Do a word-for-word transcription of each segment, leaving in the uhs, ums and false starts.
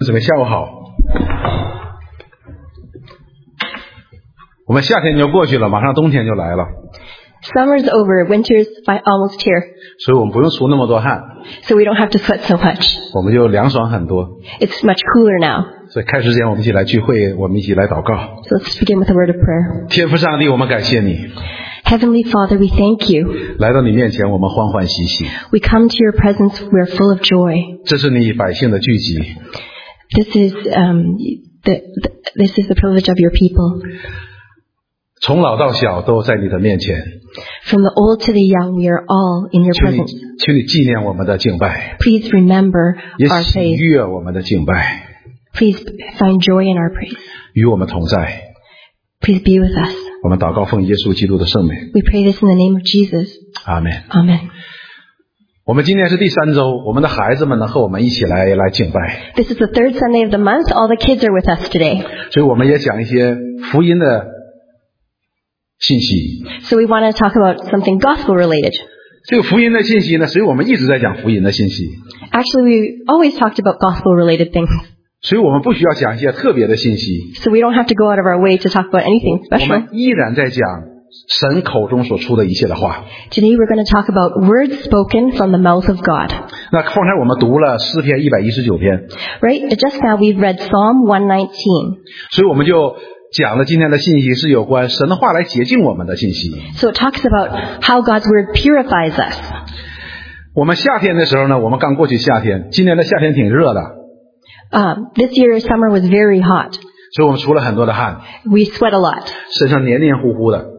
姊妹下午好。我们夏天就过去了，马上冬天就来了。 Summer's over, winter's almost here. 所以我们不用出那么多汗。 So we don't have to sweat so much. 我们就凉爽很多。 It's much cooler now. 所以开始前我们一起来聚会，我们一起来祷告。 So let's begin with a word of prayer. 天父上帝，我们感谢你。 Heavenly Father, we thank you. 来到你面前，我们欢欢喜喜。 We come to your presence, we're full of joy. 这是你百姓的聚集。 This is, um, the, the, this is the privilege of your people. 从老到小都在你的面前。 From the old to the young, we are all in your presence. 请你纪念我们的敬拜。 Please remember 也 our 喜 praise. 悦我们的敬拜。 Please find joy in our praise. 与我们同在。 Please be with us. 我们祷告奉耶稣基督的圣名。 We pray this in the name of Jesus. 阿们。 Amen. 我们今天是第三周，我们的孩子们呢和我们一起来来敬拜。 This is the third Sunday of the month. All the kids are with us today. 所以我们也讲一些福音的信息。 So we want to talk about something gospel related. 这个福音的信息呢，所以我们一直在讲福音的信息。 Actually, we always talked about gospel related things. 所以我们不需要讲一些特别的信息。 So we don't have to go out of our way to talk about anything 我 special. 们依然在讲神口中所出的一切的话。 Today we're going to talk about words spoken from the mouth of God. 那方才我们读了诗篇一百一十九篇， Right? Just now we've read Psalm one nineteen. 所以我们就讲了今天的信息是有关神的话来洁净我们的信息。 So it talks about how God's word purifies us. 我们夏天的时候呢，我们刚过去夏天，今年的夏天挺热的， Um, this year's summer was very hot. 所以我们出了很多的汗， We sweat a lot. 身上黏黏糊糊的，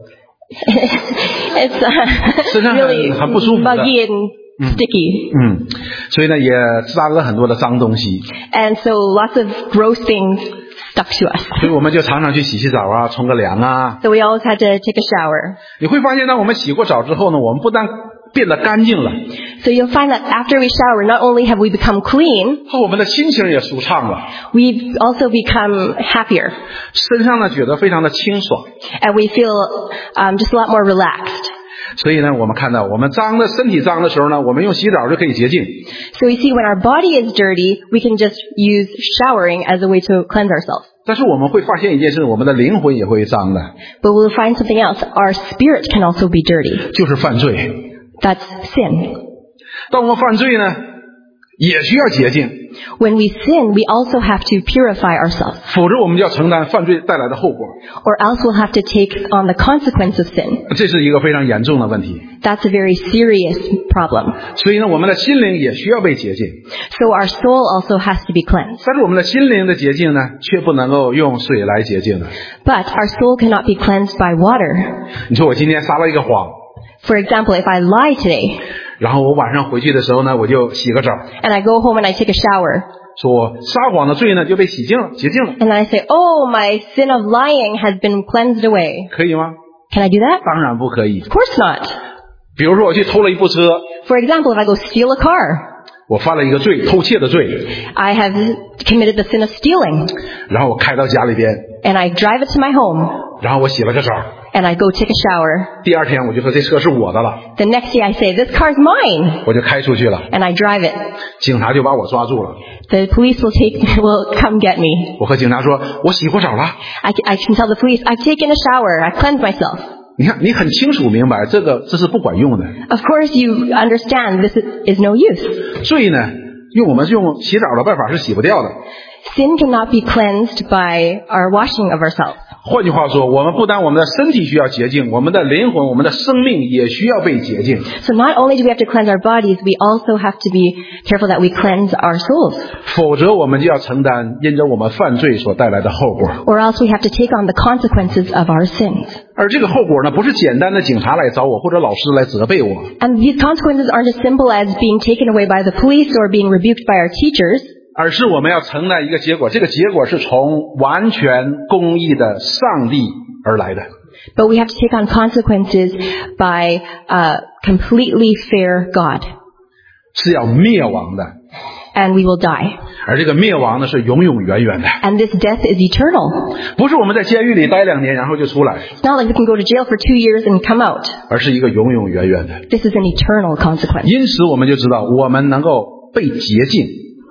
It's uh, 身上 really 很很不舒服的。 muggy and sticky. 嗯，所以呢也沾了很多的脏东西， And so lots of gross things stuck to us. 所以我们就常常去洗洗澡啊，冲个凉啊。 So we always had to take a shower. 你会发现，当我们洗过澡之后呢，我们不但变得干净了， So you'll find that after we shower, not only have we become clean, 我们的心情也舒畅了， we've also become happier. 身上呢觉得非常的清爽。 And we feel um, just a lot more relaxed. 所以呢，我们看到我们脏的身体脏的时候呢，我们用洗澡就可以洁净。 So we see when our body is dirty, we can just use showering as a way to cleanse ourselves. 但是我们会发现一件事，我们的灵魂也会脏的， But we'll find something else. Our spirit can also be dirty. 就是犯罪。 That's sin. 当我们犯罪呢，也需要洁净， When we sin, we also have to purify ourselves. 否则我们就要承担犯罪带来的后果。 Or else we'll have to take on the consequence of sin. 这是一个非常严重的问题。 That's a very serious problem. 所以呢，我们的心灵也需要被洁净。 So our soul also has to be cleansed. 但是我们的心灵的洁净呢，却不能够用水来洁净的。 But our soul cannot be cleansed by water. 你说我今天撒了一个谎， For example, if I lie today, 然后我晚上回去的时候呢，我就洗个澡， and I go home and I take a shower, 说我撒谎的罪呢就被洗净了，洁净了， and then I say, oh, my sin of lying has been cleansed away. 可以吗？ Can I do that? 当然不可以。 Of course not. 比如说我去偷了一部车， For example, if I go steal a car, 我犯了一个罪，偷窃的罪， I have committed the sin of stealing, 然后我开到家里边， and I drive it to my home, 然后我洗了个澡， and I go take a shower. 第二天我就说这车是我的了， The next day I say, this car's mine, 我就开出去了， and I drive it. 警察就把我抓住了。 The police will take, will come get me. 我和警察说，我洗过澡了。 I, I can tell the police, I've taken a shower, I've cleansed myself. 你看，你很清楚明白，这个这是不管用的。 Of course you understand this is, is no use. 罪呢，用我们用洗澡的办法是洗不掉的。 Sin cannot be cleansed by our washing of ourselves. 换句话说，我们不但我们的身体需要洁净，我们的灵魂、我们的生命也需要被洁净。 So not only do we have to cleanse our bodies, we also have to be careful that we cleanse our souls. 否则我们就要承担因着我们犯罪所带来的后果。 Or else we have to take on the consequences of our sins. 而这个后果呢，不是简单的警察来找我或者老师来责备我， And these consequences aren't as simple as being taken away by the police or being rebuked by our teachers. 而是我们要承担一个结果，这个结果是从完全公义的上帝而来的。 But we have to take on consequences by a completely fair God. 是要灭亡的， And we will die. 而这个灭亡呢是永永远远的， And this death is eternal. 不是我们在监狱里待两年然后就出来， It's not like we can go to jail for two years and come out. 而是一个永永远远的。 This is an eternal consequence. 因此我们就知道，我们能够被洁净，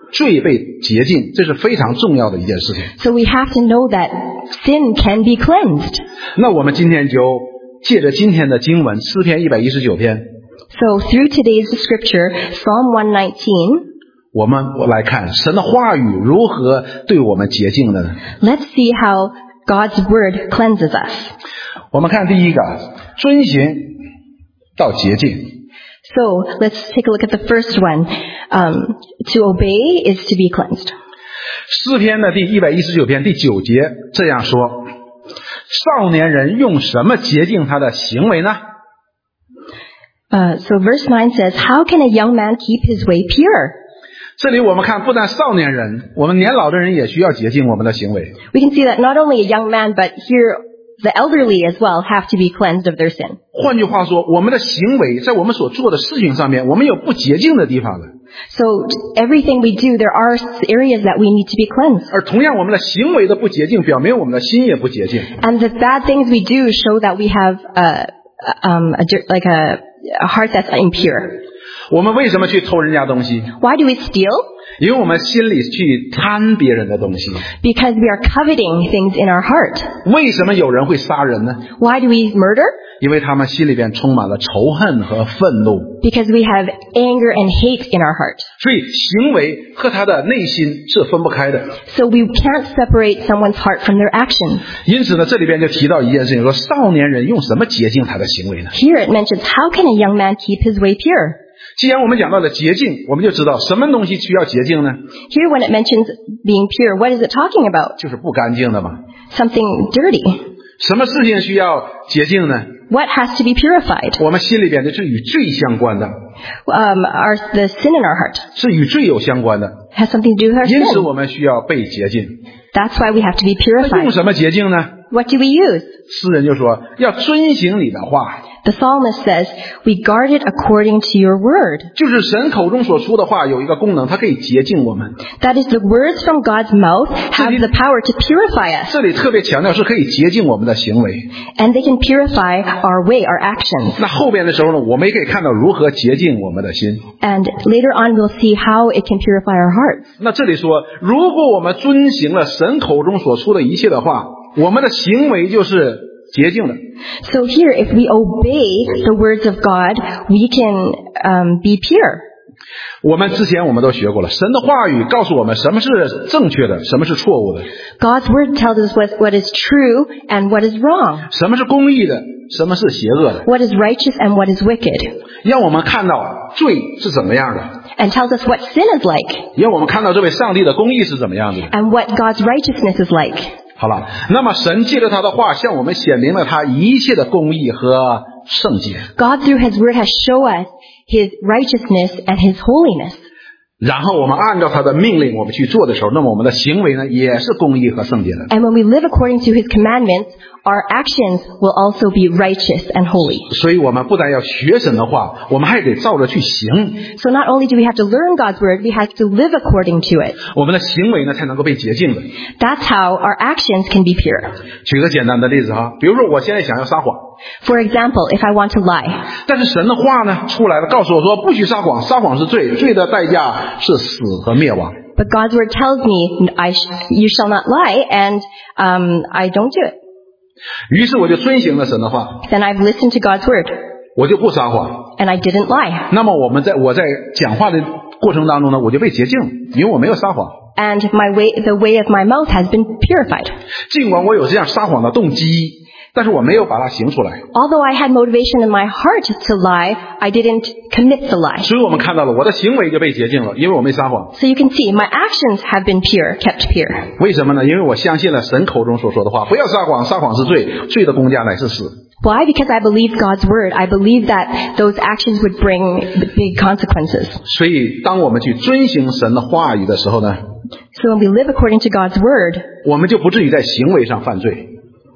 罪被洁净，这是非常重要的一件事情。 So we have to know that sin can be cleansed. 那我们今天就借着今天的经文诗篇一百一十九篇， So through today's scripture, Psalm one nineteen, 我们来看神的话语如何对我们洁净的呢？ let's see how God's word cleanses us. 我们看第一个，遵行到洁净。 So let's take a look at the first one. Um, to obey is to be cleansed. 诗篇的第一百一十九篇第九节这样说：少年人用什么洁净他的行为呢？ Uh, so verse nine says, how can a young man keep his way pure? 这里我们看，不但少年人，我们年老的人也需要洁净我们的行为。 We can see that not only a young man, but here the elderly as well have to be cleansed of their sin. 换句话说，我们的行为在我们所做的事情上面，我们有不洁净的地方的。 So everything we do, there are areas that we need to be cleansed. 而同样，我们的行为的不洁净，表明我们的心也不洁净。 And the bad things we do show that we have a, um, a, dir- like a, a heart that's impure. 我们为什么去偷人家东西？ Why do we steal? 因为我们心里去贪别人的东西。 Because we are coveting things in our heart. 为什么有人会杀人呢？ Why do we murder? 因为他们心里边充满了仇恨和愤怒。 Because we have anger and hate in our heart. 所以行为和他的内心是分不开的。 So we can't separate someone's heart from their actions. 因此呢，这里边就提到一件事情，说少年人用什么洁净他的行为呢？ Here it mentions, how can a young man keep his way pure? 既然我们讲到了洁净，我们就知道什么东西需要洁净呢？ Here when it mentions being pure, what is it talking about? 就是不干净的嘛。 Something dirty. 什么事情需要洁净呢？ What has to be purified? 我们心里边的是与罪相关的， Um, our, the sin in our heart 是与罪有相关的， has something to do with our 因此 sin. 我们需要被洁净。 That's why we have to be 那用 purified. 什么洁净呢？ What do we use? 诗人就说要遵行你的话， The psalmist says, we guard it according to your word. 就是神口中所出的话有一个功能，它可以洁净我们。 That is, the words from God's mouth have the power to purify us. 这里特别强调是可以洁净我们的行为。 And they can purify our way, our actions. 那后边的时候呢，我们也可以看到如何洁净我们的心。 And later on we'll see how it can purify our hearts. 那这里说，如果我们遵行了神口中所出的一切的话，我们的行为就是洁净的。 So here, if we obey the words of God, we can um, be pure. 我们之前我们都学过了，神的话语告诉我们什么是正确的，什么是错误的， God's word tells us what, what is true and what is wrong, 什么是公义的，什么是邪恶的， what is righteous and what is wicked, 让我们看到罪是怎么样的， and tells us what sin is like 让我们看到这位上帝的公义是怎么样的。 and what God's righteousness is like. 好了，那么神借着他的话向我们显明了他一切的公义和圣洁， God through his word has shown us his righteousness and his holiness. 然后我们按照他的命令我们去做的时候，那么我们的行为呢也是公义和圣洁的。 And when we live according to his commandments, our actions will also be righteous and holy. 所以我们不但要学神的话，我们还得照着去行， So not only do we have to learn God's word, we have to live according to it. 我们的行为呢才能够被洁净的。 That's how our actions can be pure. 举个简单的例子哈，比如说我现在想要撒谎， For example, if I want to lie, 但是神的话呢出来了，告诉我说不许撒谎，撒谎是罪，罪的代价是死和灭亡。 but God's word tells me I sh- you shall not lie, and um, I don't do it. 于是我就遵行了神的话， Then I've listened to God's word, 我就不撒谎。 and I didn't lie. 那么我们在我在讲话的过程当中呢，我就被洁净，因为我没有撒谎。 And my way, the way of my mouth has been purified. 尽管我有这样撒谎的动机，但是我没有把它行出来。 Although I had motivation in my heart to lie, I didn't commit the lie. 所以我们看到了我的行为就被洁净了，因为我没撒谎。 So you can see my actions have been pure, kept pure. 为什么呢？因为我相信了神口中所说的话，不要撒谎，撒谎是罪，罪的工价乃是死。 Why? Because I believe God's word. I believe that those actions would bring big consequences. 所以当我们去遵行神的话语的时候呢， So when we live according to God's word, 我们就不至于在行为上犯罪。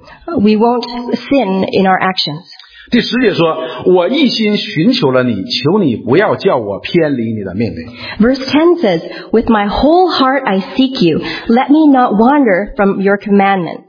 we won't sin in our actions. 第十节说，我一心寻求了你，求你不要叫我偏离你的命令。 Verse ten says, with my whole heart I seek you. Let me not wander from your commandments.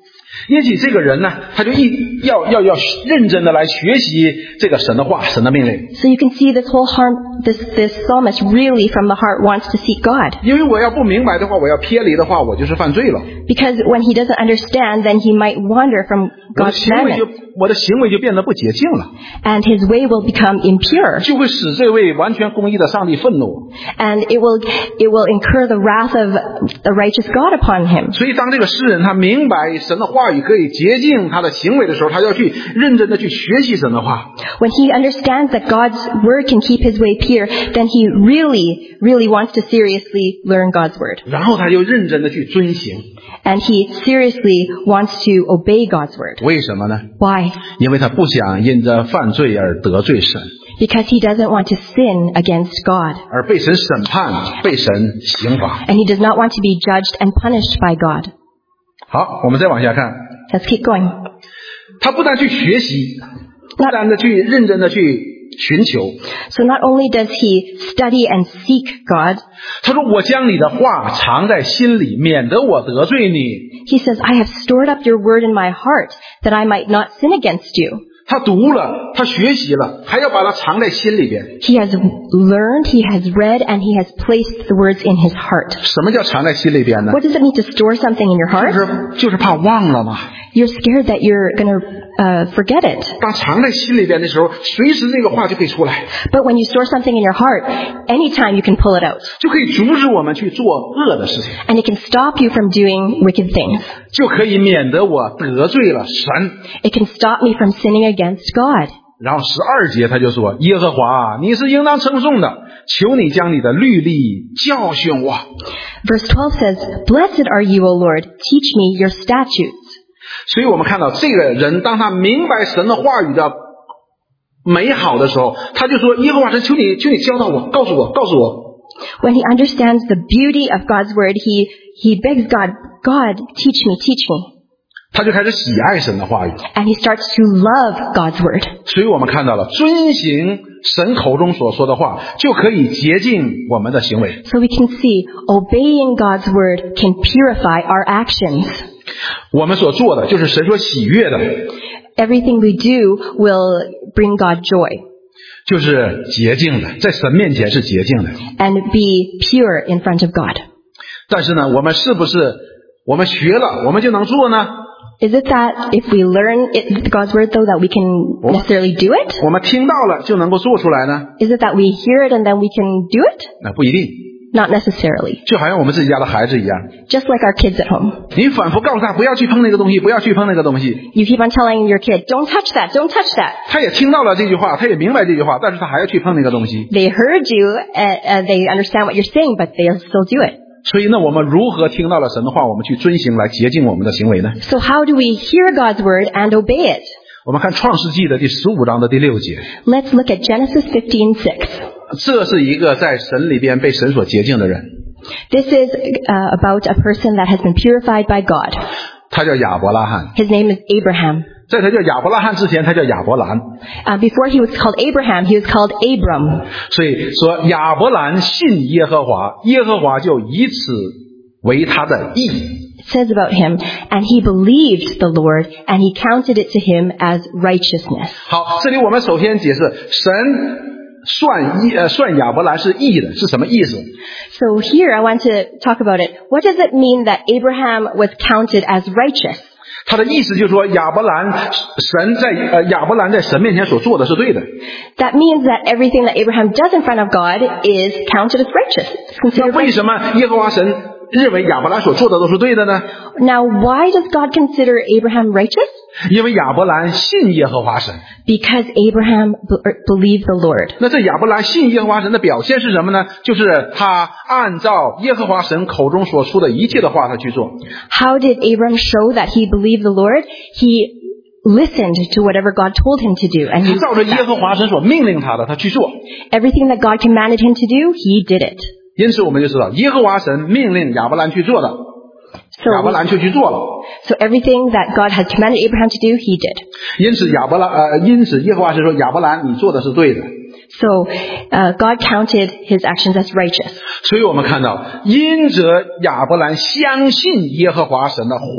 因此这个人呢，他就一要要要认真的来学习这个神的话，神的命令。 So you can see this whole harm, this, this psalmist really from the heart wants to seek God. 因为我要不明白的话，我要偏离的话，我就是犯罪了。 Because when he doesn't understand, then he might wander from 我的 God's 行为就 commandments. 我的行为就变得不洁净了， And his way will become impure. 就会使这位完全公义的上帝愤怒。 And it will, it will incur the wrath of the righteous God upon him. 所以当这个诗人他明白神的话语可以洁净他的行为的时候，他要去认真的去学习神的话。 When he understands that God's word can keep his way pure, then he really, really wants to seriously learn God's word. 然后他就认真的去遵行。 And he seriously wants to obey God's word. 为什么呢？ Why? 因为他不想因着犯罪而得罪神， Because he doesn't want to sin against God. 而被神审判，被神刑罚。 And he does not want to be judged and punished by God. 好，我们再往下看， Let's keep going. 他不但去学习，不但的去认真的去寻求。 So not only does he study and seek God, 他说：“我将你的话藏在心里，免得我得罪你。” he says, I have stored up your word in my heart that I might not sin against you. 他读了，他学习了，还要把它藏在心里边。 He has learned, he has read, and he has placed the words in his heart. 什么叫藏在心里边呢？ What does it mean to store something in your 就 heart? 是就是怕忘了嘛。 You're scared that you're going to uh, forget it. 当藏在心里边的时候，随时这个话就可以出来， But when you store something in your heart, anytime you can pull it out. 就可以阻止我们去做恶的事情， And it can stop you from doing wicked things. 就可以免得我得罪了神。 It can stop me from sinning against God. 然后十二节他就说：“耶和华，你是应当称颂的，求你将你的律例教训我。” Verse twelve says, Blessed are you, O Lord, teach me your statutes. 所以我们看到这个人，当他明白神的话语的美好的时候，他就说：“耶和华神，求你，求你教导我，告诉我，告诉我。” When he understands the beauty of God's word, he, he begs God, God, teach me, teach me. 他就开始喜爱神的话语。 And he starts to love God's word. 所以我们看到了，遵行神口中所说的话，就可以洁净我们的行为。 So we can see obeying God's word can purify our actions. 我们所做的就是神所喜悦的， Everything we do will bring God joy 就是洁净的，在神面前是洁净的。 and be pure in front of God. 但是呢，我们是不是我们学了，我们就能做呢？ Is it that if we learn it, God's word though that we can necessarily do it? 我们听到了就能够做出来呢？ Is it that we hear it and then we can do it? 那不一定。 Not necessarily. 就好像我们自己家的孩子一样， Just like our kids at home. 你反复告诉他不要去碰那个东西，不要去碰那个东西， You keep on telling your kid, don't touch that, don't touch that. 他也听到了这句话，他也明白这句话，但是他还要去碰那个东西。 They heard you, uh, uh, they understand what you're saying, but they'll still do it. 所以呢，我们如何听到了神的话，我们去遵行来洁净我们的行为呢？ So how do we hear God's word and obey it? 我们看创世纪的第十五章的第六节， Let's look at Genesis fifteen six. 这是一个在神里边被神所洁净的人， This is uh, about a person that has been purified by God. 他叫亚伯拉罕。 His name is Abraham. 在他叫亚伯拉罕之前，他叫亚伯兰。 Uh, before he was called Abraham, he was called Abram. 所以说亚伯兰信耶和华，耶和华就以此为他的义。 It says about him, and he believed the Lord, and he counted it to him as righteousness. 好，这里我们首先解释神算义呃算亚伯兰是义的是什么意思？ So here I want to talk about it. What does it mean that Abraham was counted as righteous? 他的意思就是说亚伯兰神在呃亚伯兰在神面前所做的是对的。 That means that everything that Abraham does in front of God is counted as righteous. It's 那 considered 为 righteous. 什么耶和华神认为亚伯兰所做的都是对的呢？ Now, why does God consider Abraham righteous? 因为亚伯兰信耶和华神。 Because Abraham be- believed the Lord. 那这亚伯兰信耶和华神的表现是什么呢？就是他按照耶和华神口中所出的一切的话他去做。 How did Abraham show that he believed the Lord? He listened to whatever God told him to do, and 他 he 照着耶和华神所命令他的他去做。 everything that God commanded him to do, he did it. 因此我们就知道耶和华神命令亚伯兰去做的， So, 亚伯兰就去做了。 so everything that God had commanded Abraham to do, he did. 因此亚伯兰呃，因此耶和华神说亚伯兰你做的是对的。 So uh, God counted his actions as righteous. 所以我们看到，因着亚伯兰相信耶和华神的话，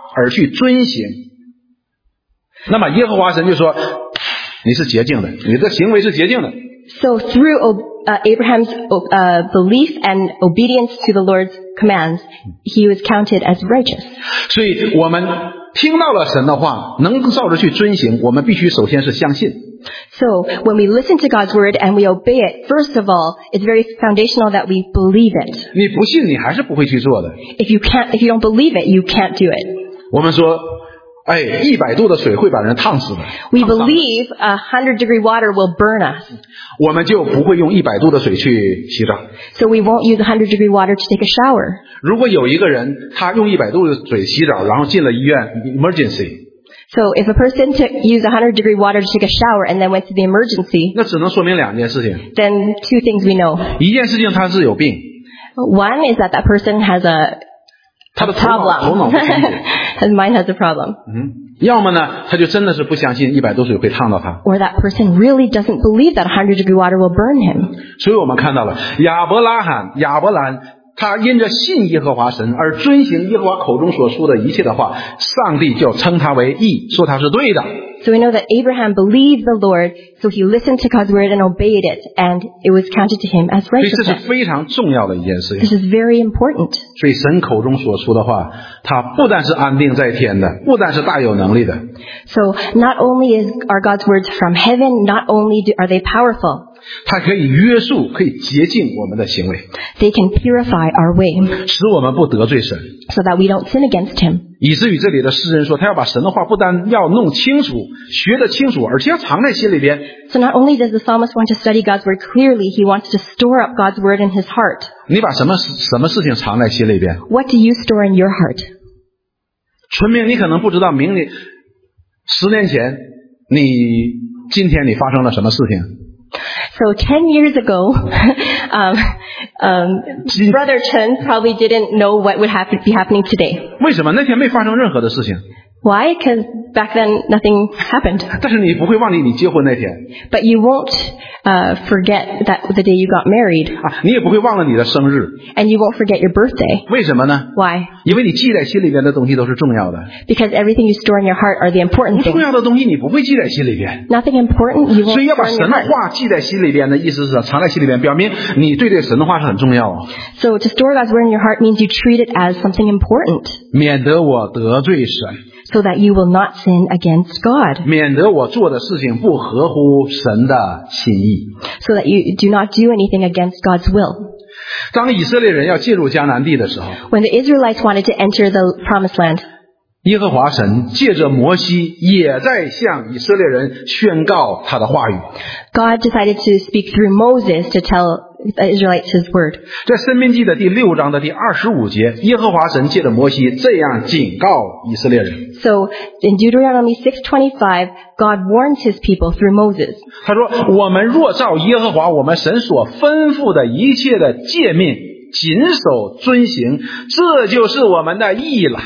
而去遵行。那么耶和华神就说，你是洁净的，你的行为是洁净的。 So through uh, Abraham's uh, belief and obedience to the Lord's commands, he was counted as righteous. 所以我们听到了神的话，能照着去遵行，我们必须首先是相信。 So when we listen to God's word and we obey it, first of all, it's very foundational that we believe it. 你不信，你还是不会去做的。 If you can't, if you don't believe it, you can't do it. 我们说，哎，一百度的水会把人烫死的。 We believe a hundred degree water will burn us. 我们就不会用一百度的水去洗澡。 So we won't use a hundred degree water to take a shower. 如果有一个人他用一百度的水洗澡，然后进了医院 emergency。 So if a person took, used a hundred degree water to take a shower and then went to the emergency, 那只能说明两件事情。 then two things we know. 一件事情他是有病， One is that that person has a, 他 a 的头脑头脑 problem. 不清楚。 His mind has a problem. 嗯，要么呢，他就真的是不相信一百度水会烫到他。 Or that person really doesn't believe that a hundred degree water will burn him. 所以我们看到了亚伯拉罕、亚伯兰，他因着信耶和华神而遵行耶和华口中所说的一切的话，上帝就称他为义，说他是对的。 So we know that Abraham believed the Lord, so he listened to God's word and obeyed it, and it was counted to him as 所以这是 righteousness. 非常重要的一件事 This 情。 is very important. 所以神口中所说的话，他不但是安定在天的，不但是大有能力的， So not only is, are God's words from heaven, not only do, are they powerful, 他可以约束，可以洁净我们的行为， they can purify our way 使我们不得罪神。 so that we don't sin against him. 以至于这里的诗人说，他要把神的话不但要弄清楚、学得清楚，而且要藏在心里边。 So not only does the psalmist want to study God's word clearly, he wants to store up God's word in his heart. 你把什么什么事情藏在心里边？ What do you store in your heart? 纯明，你可能不知道明年、十年前，你今天你发生了什么事情。 So ten years ago, um, um, Brother Chen probably didn't know what would happen, be happening today. 为什么那天没发生任何的事情？ Why? Because back then nothing happened. 但是你不会忘记你结婚那天 But you won't uh, forget that the day you got married, 啊，你也不会忘了你的生日。 and you won't forget your birthday. 为什么呢？ Why? 因为你记在心里边的东西都是重要的， Because everything you store in your heart are the important 重 things. 要的东西你不会记在心里边。 Nothing important you 所 won't 以要把 store in 神 your 的 heart. 话记在心里边的意思是藏在心里边，表明你对这个神的话是很重要啊， So to store God's word in your heart means you treat it as something important, 免得我得罪神， so that you will not sin against God, 免得我做的事情不合乎神的心意。 so that you do not do anything against God's will. 当以色列人要进入迦南地的时候， When the Israelites wanted to enter the promised land, 耶和华神借着摩西也在向以色列人宣告他的话语。 God decided to speak through Moses to tell the Israelites his word. 在申命记的第六章的第二十五节，耶和华神借着摩西这样警告以色列人。 So in Deuteronomy six twenty-five, God warns his people through Moses. 他说，我们若照耶和华我们神所吩咐的一切的诫命谨守遵行，这就是我们的义了。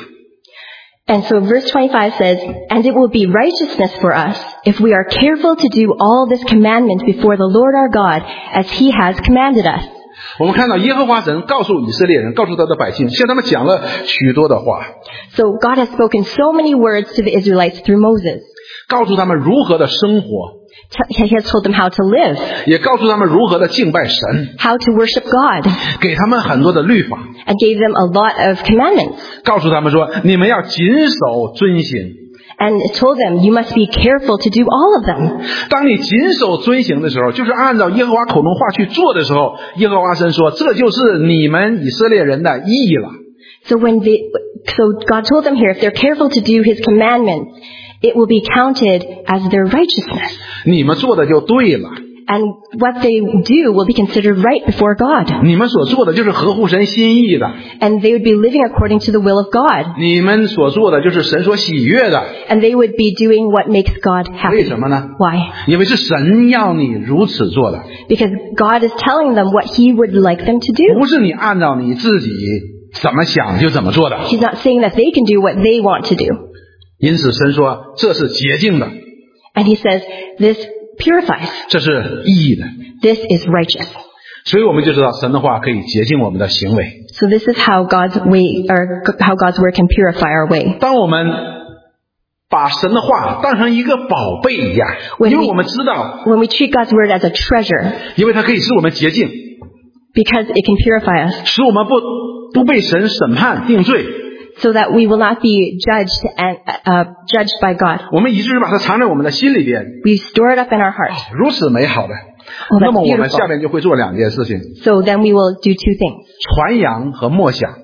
And so verse twenty-five says, and it will be righteousness for us if we are careful to do all this commandment before the Lord our God as he has commanded us. 我们看到耶和华神告诉以色列人，告诉他的百姓，向他们讲了许多的话， So God has spoken so many words to the Israelites through Moses. 告诉他们如何的生活， He has told them how to live, 也告诉他们如何的敬拜神， how to worship God, 给他们很多的律法， and gave them a lot of commandments. 告诉他们说，你们要谨守遵行。 And told them, you must be careful to do all of them. 当你谨守遵行的时候，就是按照耶和华口中话去做的时候，耶和华神说，这就是你们以色列人的义了。 So when they, so God told them here, if they're careful to do his commandments, it will be counted as their righteousness. 你们做的就对了， And what they do will be considered right before God. 你们所做的就是合乎神心意的， And they would be living according to the will of God. 你们所做的就是神所喜悦的。 And they would be doing what makes God 为 happy. 什么呢？ Why? 因为是神要你如此做的， Because God is telling them what he would like them to do. 不是你按照你自己怎么想就怎么做的。 He's not saying that they can do what they want to do. 因此神说，这是洁净的， And he says, this purifies. 这是义的。 This is righteous. 所以我们就知道神的话可以洁净我们的行为。 So this is how God's way, or how God's word can purify our way. 当我们把神的话当成一个宝贝一样， When 因为 we- 我们知道， When we treat God's word as a treasure, 因为它可以使我们洁净， because it can purify us, 使我们不不被神审判定罪， so that we will not be judged and uh, judged by God. 我们以至于把它藏在我们的心里边， We store it up in our heart. 如此美好的。 Oh, 那 that's 么我们 beautiful. 下面就会做两件事情： So then we will do two things. 传扬和默想。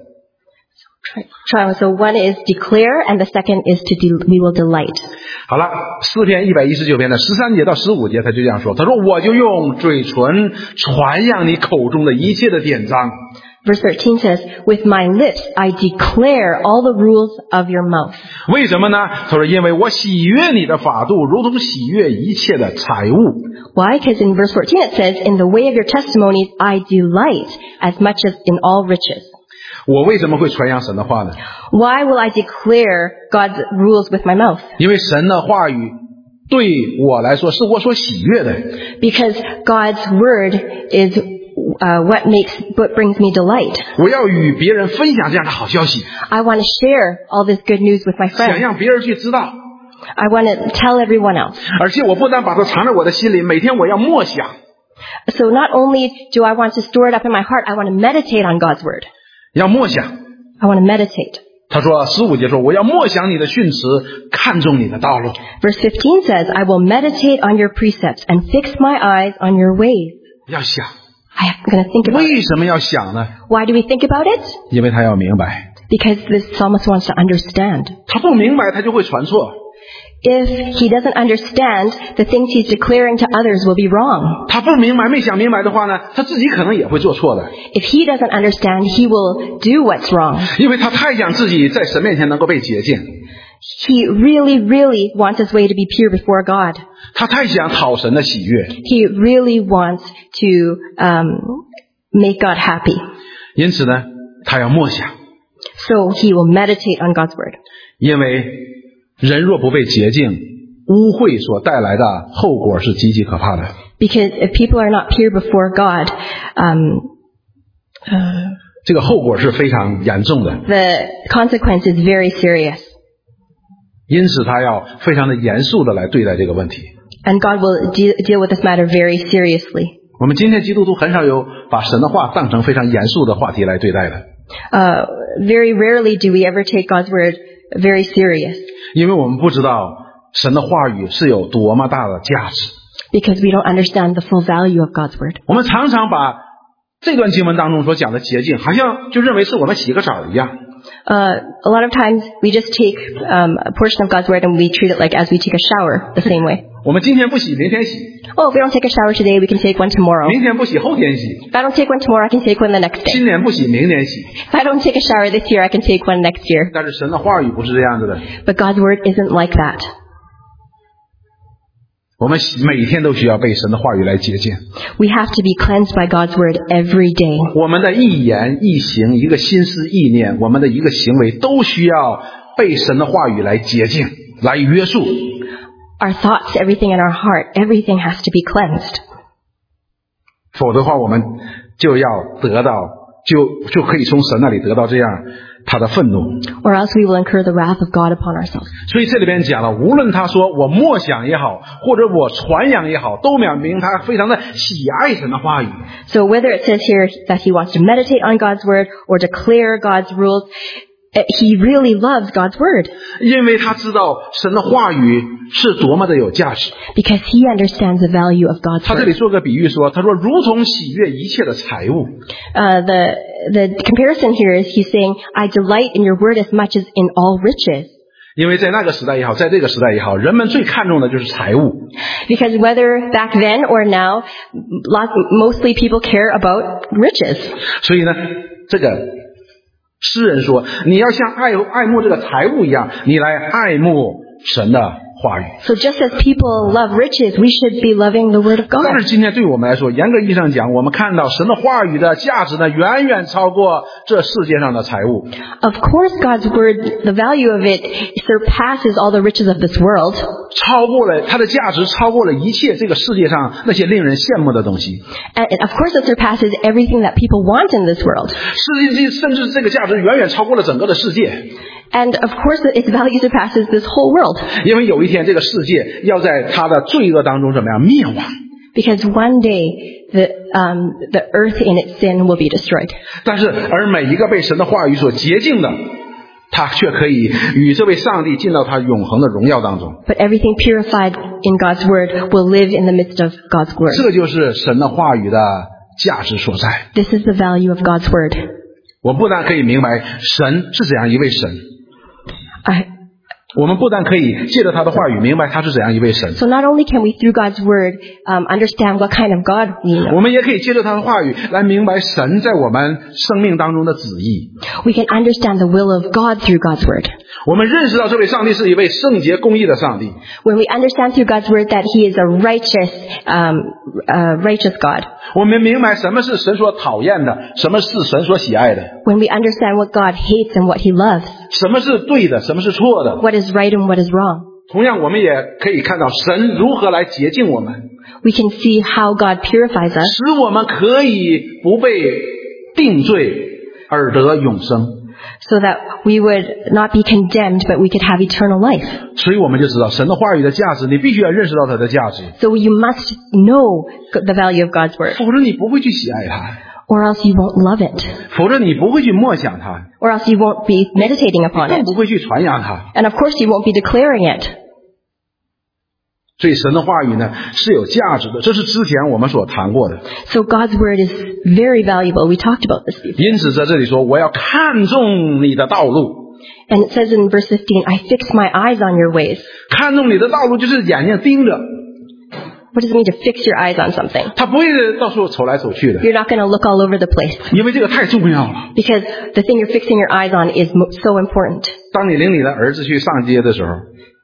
Try- So one is declare, and the second is to de- we will delight. 好了，诗篇一百一十九篇的十三节到十五节，他就这样说：他说，我就用嘴唇传扬你口中的一切的典章。 Verse thirteen says, with my lips I declare all the rules of your mouth. 为什么呢？他说，因为我喜悦你的法度，如同喜悦一切的财物。 Why? Because in verse fourteen it says, in the way of your testimonies I delight as much as in all riches. 我为什么会传扬神的话呢？ Why will I declare God's rules with my mouth? 因为神的话语对我来说是我所喜悦的。 Because God's word is uh, what makes, what brings me delight. 我要与别人分享这样的好消息， I want to share all this good news with my 想 friends. 让别人去知道。 I want to tell everyone else. 而且我不但把它藏在我的心里，每天我要默想。 So not only do I want to store it up in my heart, I want to meditate on God's word. 要默想。 I want to meditate. 他说十五节说，我要默想你的训词，看重你的道路。 Verse fifteen says, I will meditate on your precepts and fix my eyes on your ways. 要想， I'm going to think about it. 为什么要想呢？ Why do we think about it? 因为他要明白， Because this psalmist wants to understand. 他不明白他就会传错。 If he doesn't understand, the things he's declaring to others will be wrong. 他不明白，没想明白的话呢，他自己可能也会做错的， If he doesn't understand, he will do what's wrong. 因为他太想自己在神面前能够被洁净， He really, really wants his way to be pure before God. 他太想讨神的喜悦， He really wants to um, make God happy. 因此呢，他要默想， So he will meditate on God's word. 因为人若不被洁净，污秽所带来的后果是极其可怕的。 Because if people are not pure before God, um, uh, 这个后果是非常严重的， the consequence is very serious. 因此他要非常的严肃的来对待这个问题。 And God will de- deal with this matter very seriously. 我们今天基督徒很少有把神的话当成非常严肃的话题来对待的， Uh, very rarely do we ever take God's word very serious. 因为我们不知道神的话语是有多么大的价值。 Because we don't understand the full value of God's word. 我们常常把这段经文当中所讲的洁净，好像就认为是我们洗个澡一样。 Uh, a lot of times we just take um, a portion of God's word and we treat it like as we take a shower the same way. 我们今天不洗，明天洗； Oh, if we don't take a shower today, we can take one tomorrow. 明天不洗，后天洗； If I don't take one tomorrow, I can take one the next day. 今年不洗，明年洗。 If I don't take a shower this year, I can take one next year. 但是神的话语不是这样子的， But God's word isn't like that. 我们每天都需要被神的话语来洁净。 We have to be cleansed by God's word every day. 我们的一言一行，一个心思意念，我们的一个行为，都需要被神的话语来洁净，来约束。 Our thoughts, everything in our heart, everything has to be cleansed. 否则的话，我们就要得到，就就可以从神那里得到这样他的愤怒。 Or else we will incur the wrath of God upon ourselves. 所以这里边讲了，无论他说我默想也好，或者我传扬也好，都表明他非常的喜爱神的话语。 So whether it says here that he wants to meditate on God's word or declare God's rules, eh, he really loves God's word 因为他知道神的话语是多么的有价值。 because he understands the value of God's 他这里 word. 做个比喻说，他说如同喜悦一切的财物。 Uh, the the comparison here is he's saying, I delight in your word as much as in all riches. 因为在那个时代也好，在这个时代也好，人们最看重的就是财物。 Because whether back then or now, lots, mostly people care about riches. 所以呢，这个诗人说，你要像爱爱慕这个财物一样，你来爱慕神的话语。 So just as people love riches, we should be loving the Word of 但 God. 是今天对我们来说，严格意义上讲，我们看到神的话语的价值呢，远远超过这世界上的财物。 Of course, God's Word, the value of it surpasses all the riches of this world. 超过了它的价值，超过了一切这个世界上那些令人羡慕的东西。 And of course, it surpasses everything that people want in this world. 世界甚至这个价值远远超过了整个的世界。 And of course, its value surpasses this whole world. 因为有一天这个世界要在它的罪恶当中怎么样灭亡。 Because one day, the, um, the earth in its sin will be destroyed. 但是而每一个被神的话语所洁净的，他却可以与这位上帝进到他永恒的荣耀当中。 But everything purified in God's Word will live in the midst of God's Word. 这就是神的话语的价值所在。 This is the value of God's Word. 我不但可以明白神是怎样一位神， I, 我们不但可以借着他的话语明白他是怎样一位神， so not only can we, through God's Word, um, understand what kind of God we know, 我们也可以借着他的话语来明白神在我们生命当中的旨意。 we can understand the will of God through God's Word. 我们认识到这位上帝是一位圣洁公义的上帝。 When we understand through God's Word that He is a righteous, um, uh, righteous God. 我们明白什么是神所讨厌的，什么是神所喜爱的， When we understand what God hates and what He loves, 什么是对的，什么是错的。 what is right and what is wrong. 同样我们也可以看到神如何来洁净我们， We can see how God purifies us 使我们可以不被定罪而得永生。 so that we would not be condemned, but we could have eternal life. 所以我们就知道神的话语的价值，你必须要认识到它的价值， So you must know the value of God's Word, 否则你不会去喜爱它， or else you won't love it, 否则你不会去默想它， or else you won't be meditating upon 更 it. 不会去传扬它。 And of course you won't be declaring it. 所以神的话语呢是有价值的，这是之前我们所谈过的。 So God's Word is very valuable. We talked about this before. 因此在这里说，我要看重你的道路。 And it says in verse fifteen, I fix my eyes on your ways. 看重你的道路就是眼睛盯着， What does it mean to fix your eyes on something? 他不会到处走来走去的， You're not going to look all over the place, 因为这个太重要了。 because the thing you're fixing your eyes on is mo- so important. 当你领你的儿子去上街的时候，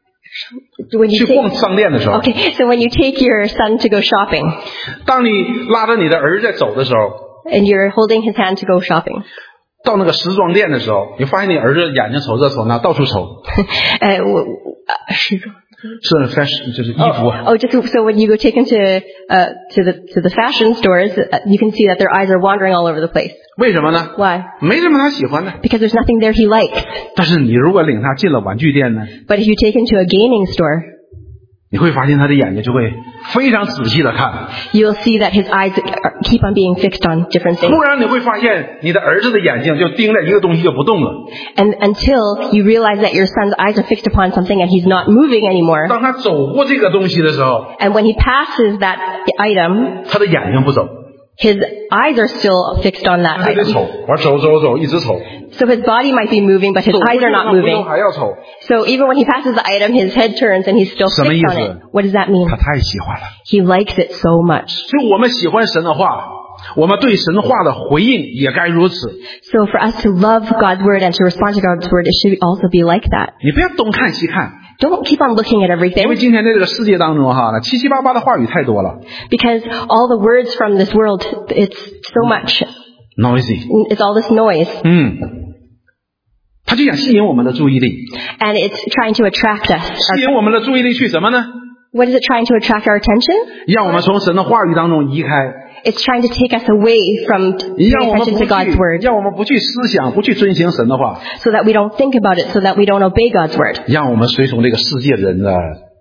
When you 去逛 take, 商店的时候， okay, so when you take your son to go shopping, 当你拉着你的儿子在走的时候， and you're holding his hand to go shopping, 到那个时装店的时候，你发现你儿子眼睛瞅这瞅那，到处瞅， uh, w- uh, 是是 fashion 就是衣服。 Oh, oh, just so when you go take them to uh, to the to the fashion stores, uh, you can see that their eyes are wandering all over the place. 为什么呢？ Why? 没什么他喜欢的。 Because there's nothing there he likes. 但是你如果领他进了玩具店呢， But if you take him to a gaming store, 你会发现他的眼睛就会非常仔细的看。 you'll see that his eyes are- keep on being fixed on different 突 things. 然你会发现你的儿子的眼睛就盯着一个东西就不动了。 And until you realize that your son's eyes are fixed upon something and he's not moving anymore, 当他走过这个东西的时候， and when he passes that item, 他的眼睛不走， his eyes are still fixed on that 他就得 item. 瞅，完走走走，一直瞅， So his body might be moving, but his 走过 eyes 去 are 他 not 回头 moving. 还要瞅， So even when he passes the item, his head turns and he's still 什么意 fixed 思？ on it. What does that mean? 他太喜欢了。 He likes it so much. 所以我们喜欢神的话，我们对神话的回应也该如此。 So for us to love God's word and to respond to God's word, it should also be like that. 你不要东看西看， Don't keep on looking at 因为 everything, 今天在这个世界当中哈，那七七八八的话语太多了 because all the words from this world, it's so much. ，noisy， It's all this noise, 嗯，他就想吸引我们的注意力， and it's trying to attract us. 吸引我们的注意力去什么呢？ What is it trying to attract our attention? 让我们从神的话语当中移开， It's trying to take us away from paying 让我们 attention 不 to God's 去， word, 让我们不去思想，不去遵行神的话， so that we don't think about it, so that we don't obey God's word. 让我们随从这个世界人的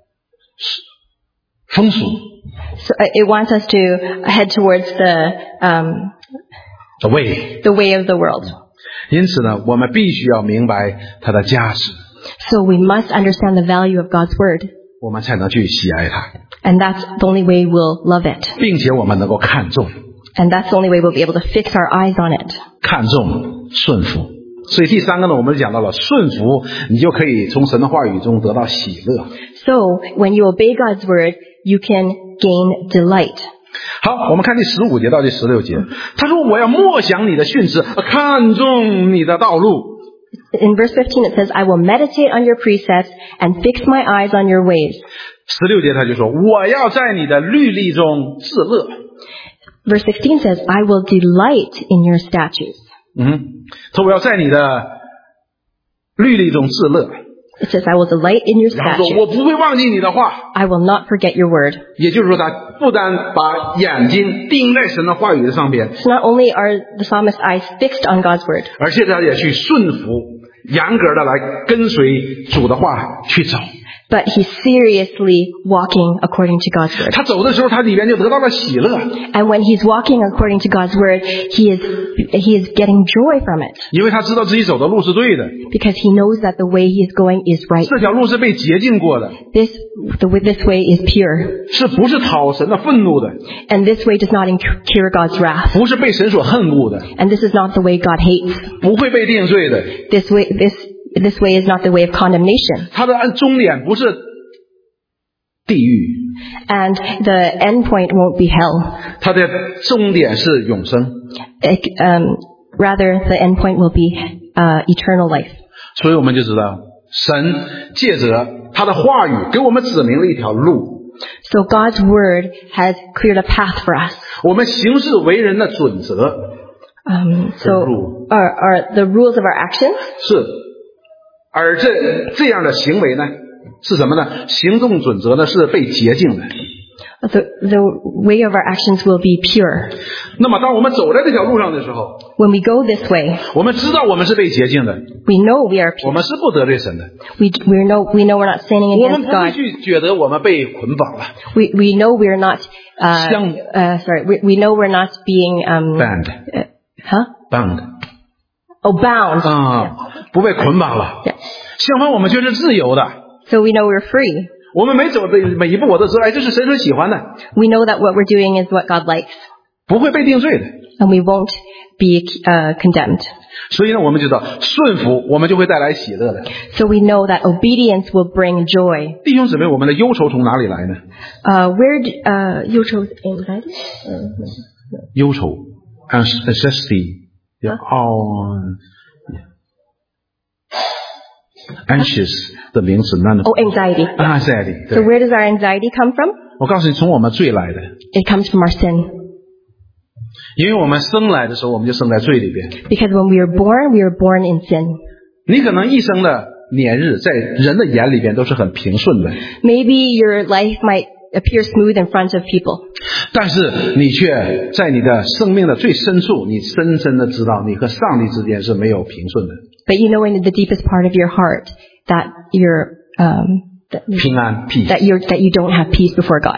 风俗 So uh, it wants us to head towards the um, 的way。 the way of the world. 因此呢，我们必须要明白它的价值， So we must understand the value of God's word, 我们才能去喜爱它， and that's the only way we'll love it. 并且我们能够看重、 And that's the only way we'll be able to fix our eyes on it. 看重、顺服。所以第三个呢，我们就讲到了顺服，你就可以从神的话语中得到喜乐。 So when you obey God's word, you can gain delight. 好，我们看第十五节到第十六节，他说：“我要默想你的训词，看重你的道路。” In verse fifteen it says, I will meditate on your precepts and fix my eyes on your ways. 十六节他就说，我要在你的律例中自乐。 Verse sixteen says, I will delight in your statutes. 嗯，他说我要在你的律例中自乐。 It says, I will delight in your 然后说，我 statutes. 不会忘记你的话。 I will not forget your word. 也就是说，他不单把眼睛定在神的话语的上边， So not only are the psalmist's eyes fixed on God's word, 而且他也去顺服，严格的来跟随主的话去走。 but he's seriously walking according to God's word. 他走的时候，他里边就得到了喜乐， And when he's walking according to God's word, he is, he is getting joy from it. 因为他知道自己走的路是对的， Because he knows that the way he is going is right. 这条路是被洁净过的， This, the, way- this way is pure. 是不是讨神的愤怒的， And this way does not incur God's wrath. 不是被神所恨恶的， And this is not the way God hates. 不会被定罪的。 This way, this, this way is not the way of condemnation. 他的终点不是地狱， And the end point won't be hell. 他的终点是永生。 It, um, rather, the end point will be uh, eternal life. 所以我们就知道，神借着他的话语给我们指明了一条路， So God's word has cleared a path for us. 我们行事为人的准则 Um, so rule. are, are the rules of our actions. 是，而这这样的行为呢，是什么呢？行动准则呢是被洁净的。 The, the way of our actions will be pure. 那么，当我们走在这条路上的时候， When we go this way, 我们知道我们是被洁净的， we know we are 我 pure. 们是不得罪神的， We, we know, we know we're not sinning 我们 against 不会 God. 去觉得我们被捆绑了 We, we know we're not, uh, Xiang- uh, sorry, we, we know we're not being, um, ，band uh, huh? bound Oh, bound. 啊，不被捆绑了。 Yeah. 相反，我们却是自由的。 So we know we're free. 我们每走的每一步，我都知道，哎，这是神所喜欢的， We know that what we're doing is what God likes. 不会被定罪的。 And we won't be, uh, condemned. 所以呢，我们知道顺服，我们就会带来喜乐的。 So we know that obedience will bring joy. 弟兄姊妹，我们的忧愁从哪里来呢？ Uh, where, d- uh, you chose anxiety? Uh, 忧愁 ，anxiety， 哦 ，anxious 的名词 ，none oh, anxiety. anxiety。 So 对， where does our anxiety come from? 我告诉你，从我们罪来的， It comes from our sin. 因为我们生来的时候，我们就生在罪里边。 Because when we are born, we are born in sin. 你可能一生的年日，在人的眼里边都是很平顺的， Maybe your life might appear smooth in front of people. 但是你却在你的生命的最深处，你深深的知道，你和上帝之间是没有平顺的。 But you know in the deepest part of your heart that you're, um, that, 平安 peace。 that you're, that you don't have peace before God.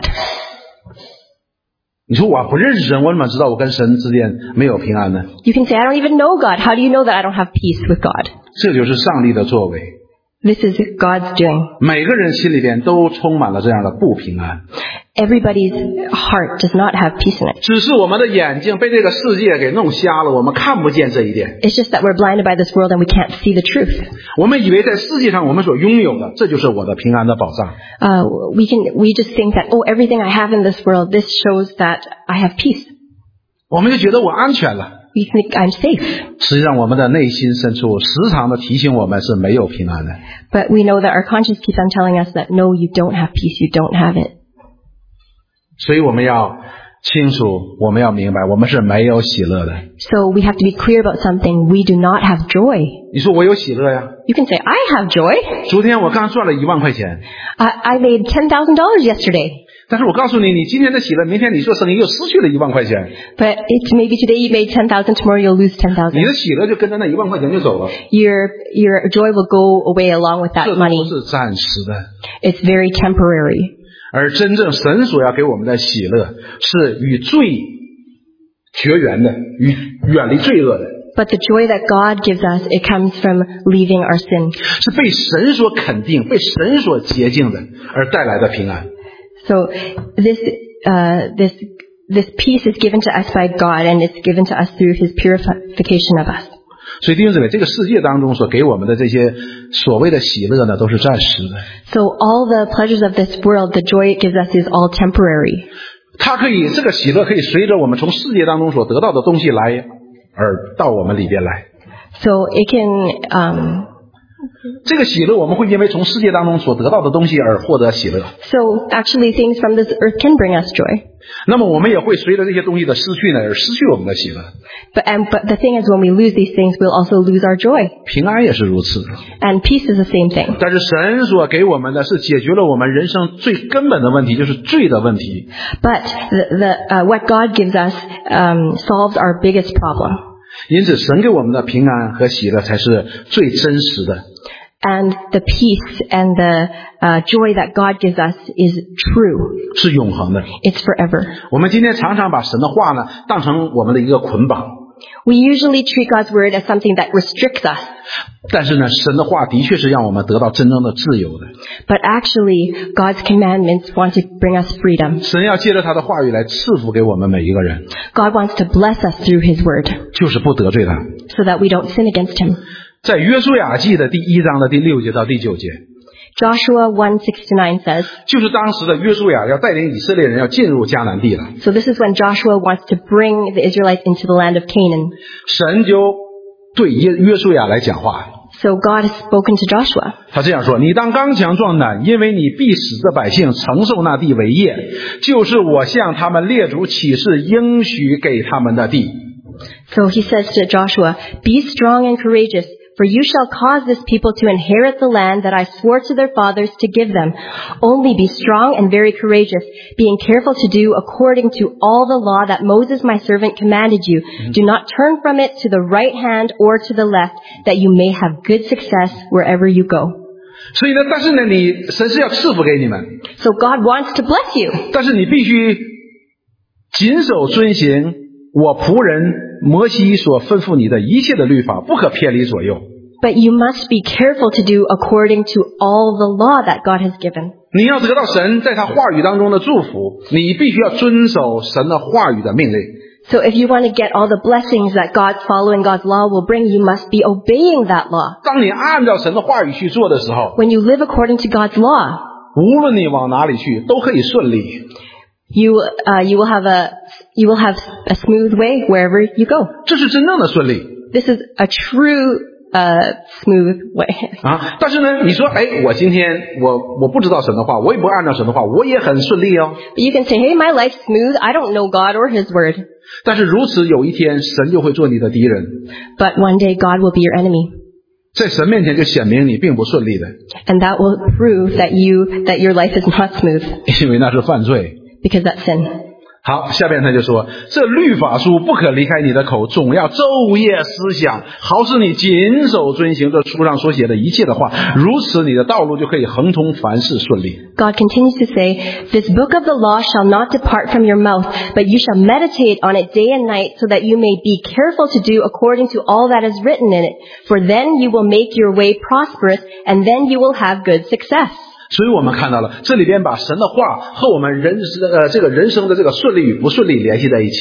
你说我不认识神，我怎么知道我跟神之间没有平安呢？ You can say, I don't even know God. How do you know that I don't have peace with God? 这就是上帝的作为。 This is God's doing. 每个人心里边都充满了这样的不平安， Everybody's heart does not have peace in it. 只是我们的眼睛被这个世界给弄瞎了，我们看不见这一点。 It's just that we're blinded by this world and we can't see the truth. 我们以为在世界上我们所拥有的，这就是我的平安的保障。 Uh, we can, we just think that, oh, everything I have in this world, this shows that I have peace. 我们就觉得我安全了。 We think I'm safe. 实际上，我们的内心深处时常的提醒我们是没有平安的。 But we know that our conscience keeps on telling us that, no, you don't have peace, you don't have it. 所以我们要清楚，我们要明白，我们是没有喜乐的。 So we have to be clear about something. We do not have joy. 你说我有喜乐呀？ You can say, I have joy. 昨天我刚赚了一万块钱， I, I made ten thousand dollars yesterday. 但是我告诉你，你今天的喜乐，明天你做生意又失去了一万块钱， But it's maybe today you made ten thousand, tomorrow you'll lose ten 你 thousand. 的喜乐就跟着那一万块钱就走了。 Your, your joy will go away along with 这 that 都 money. 是暂时的， It's very temporary. 而真正神所要给我们的喜乐，是与罪绝缘的，与远离罪恶的， But the joy that God gives us, it comes from leaving our sin. 是被神所肯定、被神所洁净的，而带来的平安。 So this, uh, this, this peace is given to us by God, and it's given to us through His purification of us. 所以弟兄姊妹，这个世界当中所给我们的这些所谓的喜乐呢，都是暂时的。 So all the pleasures of this world, the joy it gives us is all temporary. 它可以，这个喜乐可以随着我们从世界当中所得到的东西来，而到我们里边来。 So it can, um, 这个喜乐我们会因为从世界当中所得到的东西而获得喜乐， so actually things from this earth can bring us joy. 那么我们也会随着这些东西的失去呢而失去我们的喜乐。 But, and, but the thing is when we lose these things, we'll also lose our joy. 平安也是如此， And peace is the same thing. 但是神所给我们的是解决了我们人生最根本的问题，就是罪的问题。 But the, the, uh, what God gives us um, solves our biggest problem. 因此神给我们的平安和喜乐才是最真实的。 And the peace and the uh, joy that God gives us is true. 是永恒的。 It's forever. 我们今天常常把神的话呢当成我们的一个捆绑， We usually treat God's word as something that restricts us. 但是呢神的话的确是让我们得到真正的自由的。 But actually, God's commandments want to bring us freedom. 神要借着他的话语来赐福给我们每一个人， God wants to bless us through His word 就是不得罪他。 so that we don't sin against Him. 在约书亚记的第一章的第六节到第九节， Joshua one, six to nine says, 就是当时的约书亚要带领以色列人要进入迦南地了， so this is when Joshua wants to bring the Israelites into the land of Canaan. 神就对约约书亚来讲话， So God has spoken to Joshua. 他这样说：你当刚强壮胆，因为你必使这百姓承受那地为业，就是我向他们列祖起誓应许给他们的地。 So he says to Joshua, be strong and courageous, for you shall cause this people to inherit the land that I swore to their fathers to give them. Only be strong and very courageous, being careful to do according to all the law that Moses my servant commanded you. Do not turn from it to the right hand or to the left, that you may have good success wherever you go. 所以呢，但是呢，你神是要赐福给你们， So God wants to bless you, 但是你必须谨守遵行我仆人摩西所吩咐你的一切的律法，不可偏离左右。 but you must be careful to do according to all the law that God has given. 你要得到神在他话语当中的祝福，你必须要遵守神的话语的命令。 So if you want to get all the blessings that God following God's law will bring, you must be obeying that law. 当你按照神的话语去做的时候， When you live according to God's law, 无论你往哪里去，都可以顺利。 you uh, you will have a you will have a smooth way wherever you go. 这是真正的顺利 This is a true uh, smooth way. 啊！但是呢，你说，哎，我今天我我不知道神的话，我也不按照神的话，我也很顺利哦。 You can say, "Hey, my life's smooth. I don't know God or His word." 但是如此有一天，神就会做你的敌人， But one day God will be your enemy, 在神面前就显明你并不顺利的， and that will prove that you that your life is not smooth 因为那是犯罪。 because that's sin. 好，下边他就说，这律法书不可离开你的口，总要昼夜思想，好使你谨守遵行这书上所写的一切的话，如此你的道路就可以亨通，凡事顺利。 God continues to say, "This book of the law shall not depart from your mouth, but you shall meditate on it day and night, so that you may be careful to do according to all that is written in it. For then you will make your way prosperous, and then you will have good success." 所以我们看到了这里边把神的话和我们人呃这个人生的这个顺利与不顺利联系在一起。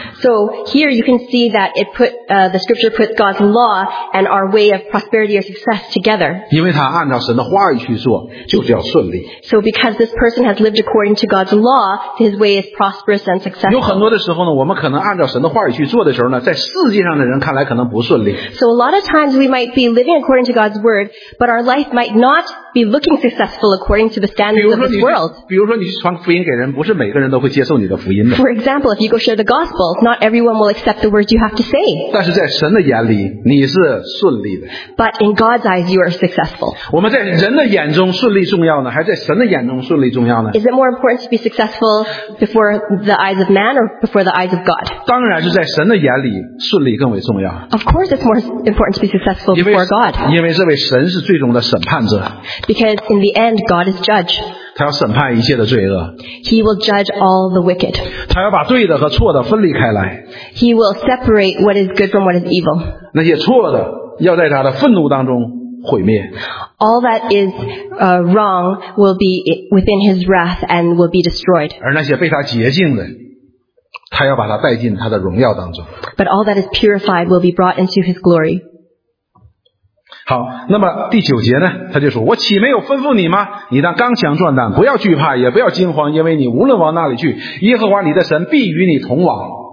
So here you can see that it put uh, the scripture puts God's law and our way of prosperity or success together. 因为他按照神的话语去做，就叫顺利。 So because this person has lived according to God's law, his way is prosperous and 有很 successful. 多的时候呢，我们可能按照神的话语去做的时候呢，在世界上的人看来可能不顺利。 So a lot of times we might be living according to God's word, but our life might not be looking successful according to the 比 standards 如 of 说 this 你， world. 比如说你去传福音给人，不是每个人都会接受你的福音的。 For example, if you go share the gospel, not everyone will accept the words you have to say. 但是在神的眼里，你是顺利的。 But in God's eyes, you are successful. 我们在人的眼中顺利重要呢，还是在神的眼中顺利重要呢？ Is it more important to be successful before the eyes of man or before the eyes of God? 当然是在神的眼里顺利更为重要， Of course it's more important to be successful 因为 before God. 因为这位神是最终的审判者， Because in the end, God is judge. 他要审判一切的罪恶， He will judge all the wicked. 他要把对的和错的分离开来， He will separate what is good from what is evil. 那些错的要在他的愤怒当中毁灭， All that is uh, wrong will be within His wrath and will be destroyed. 而那些被他洁净的，他要把他带进他的荣耀当中。 But all that is purified will be brought into His glory. 好，那么第九节呢，他就说，我岂没有吩咐你吗？你当刚强壮胆，不要惧怕，也不要惊慌，因为你无论往哪里去，耶和华你的神必与你同往。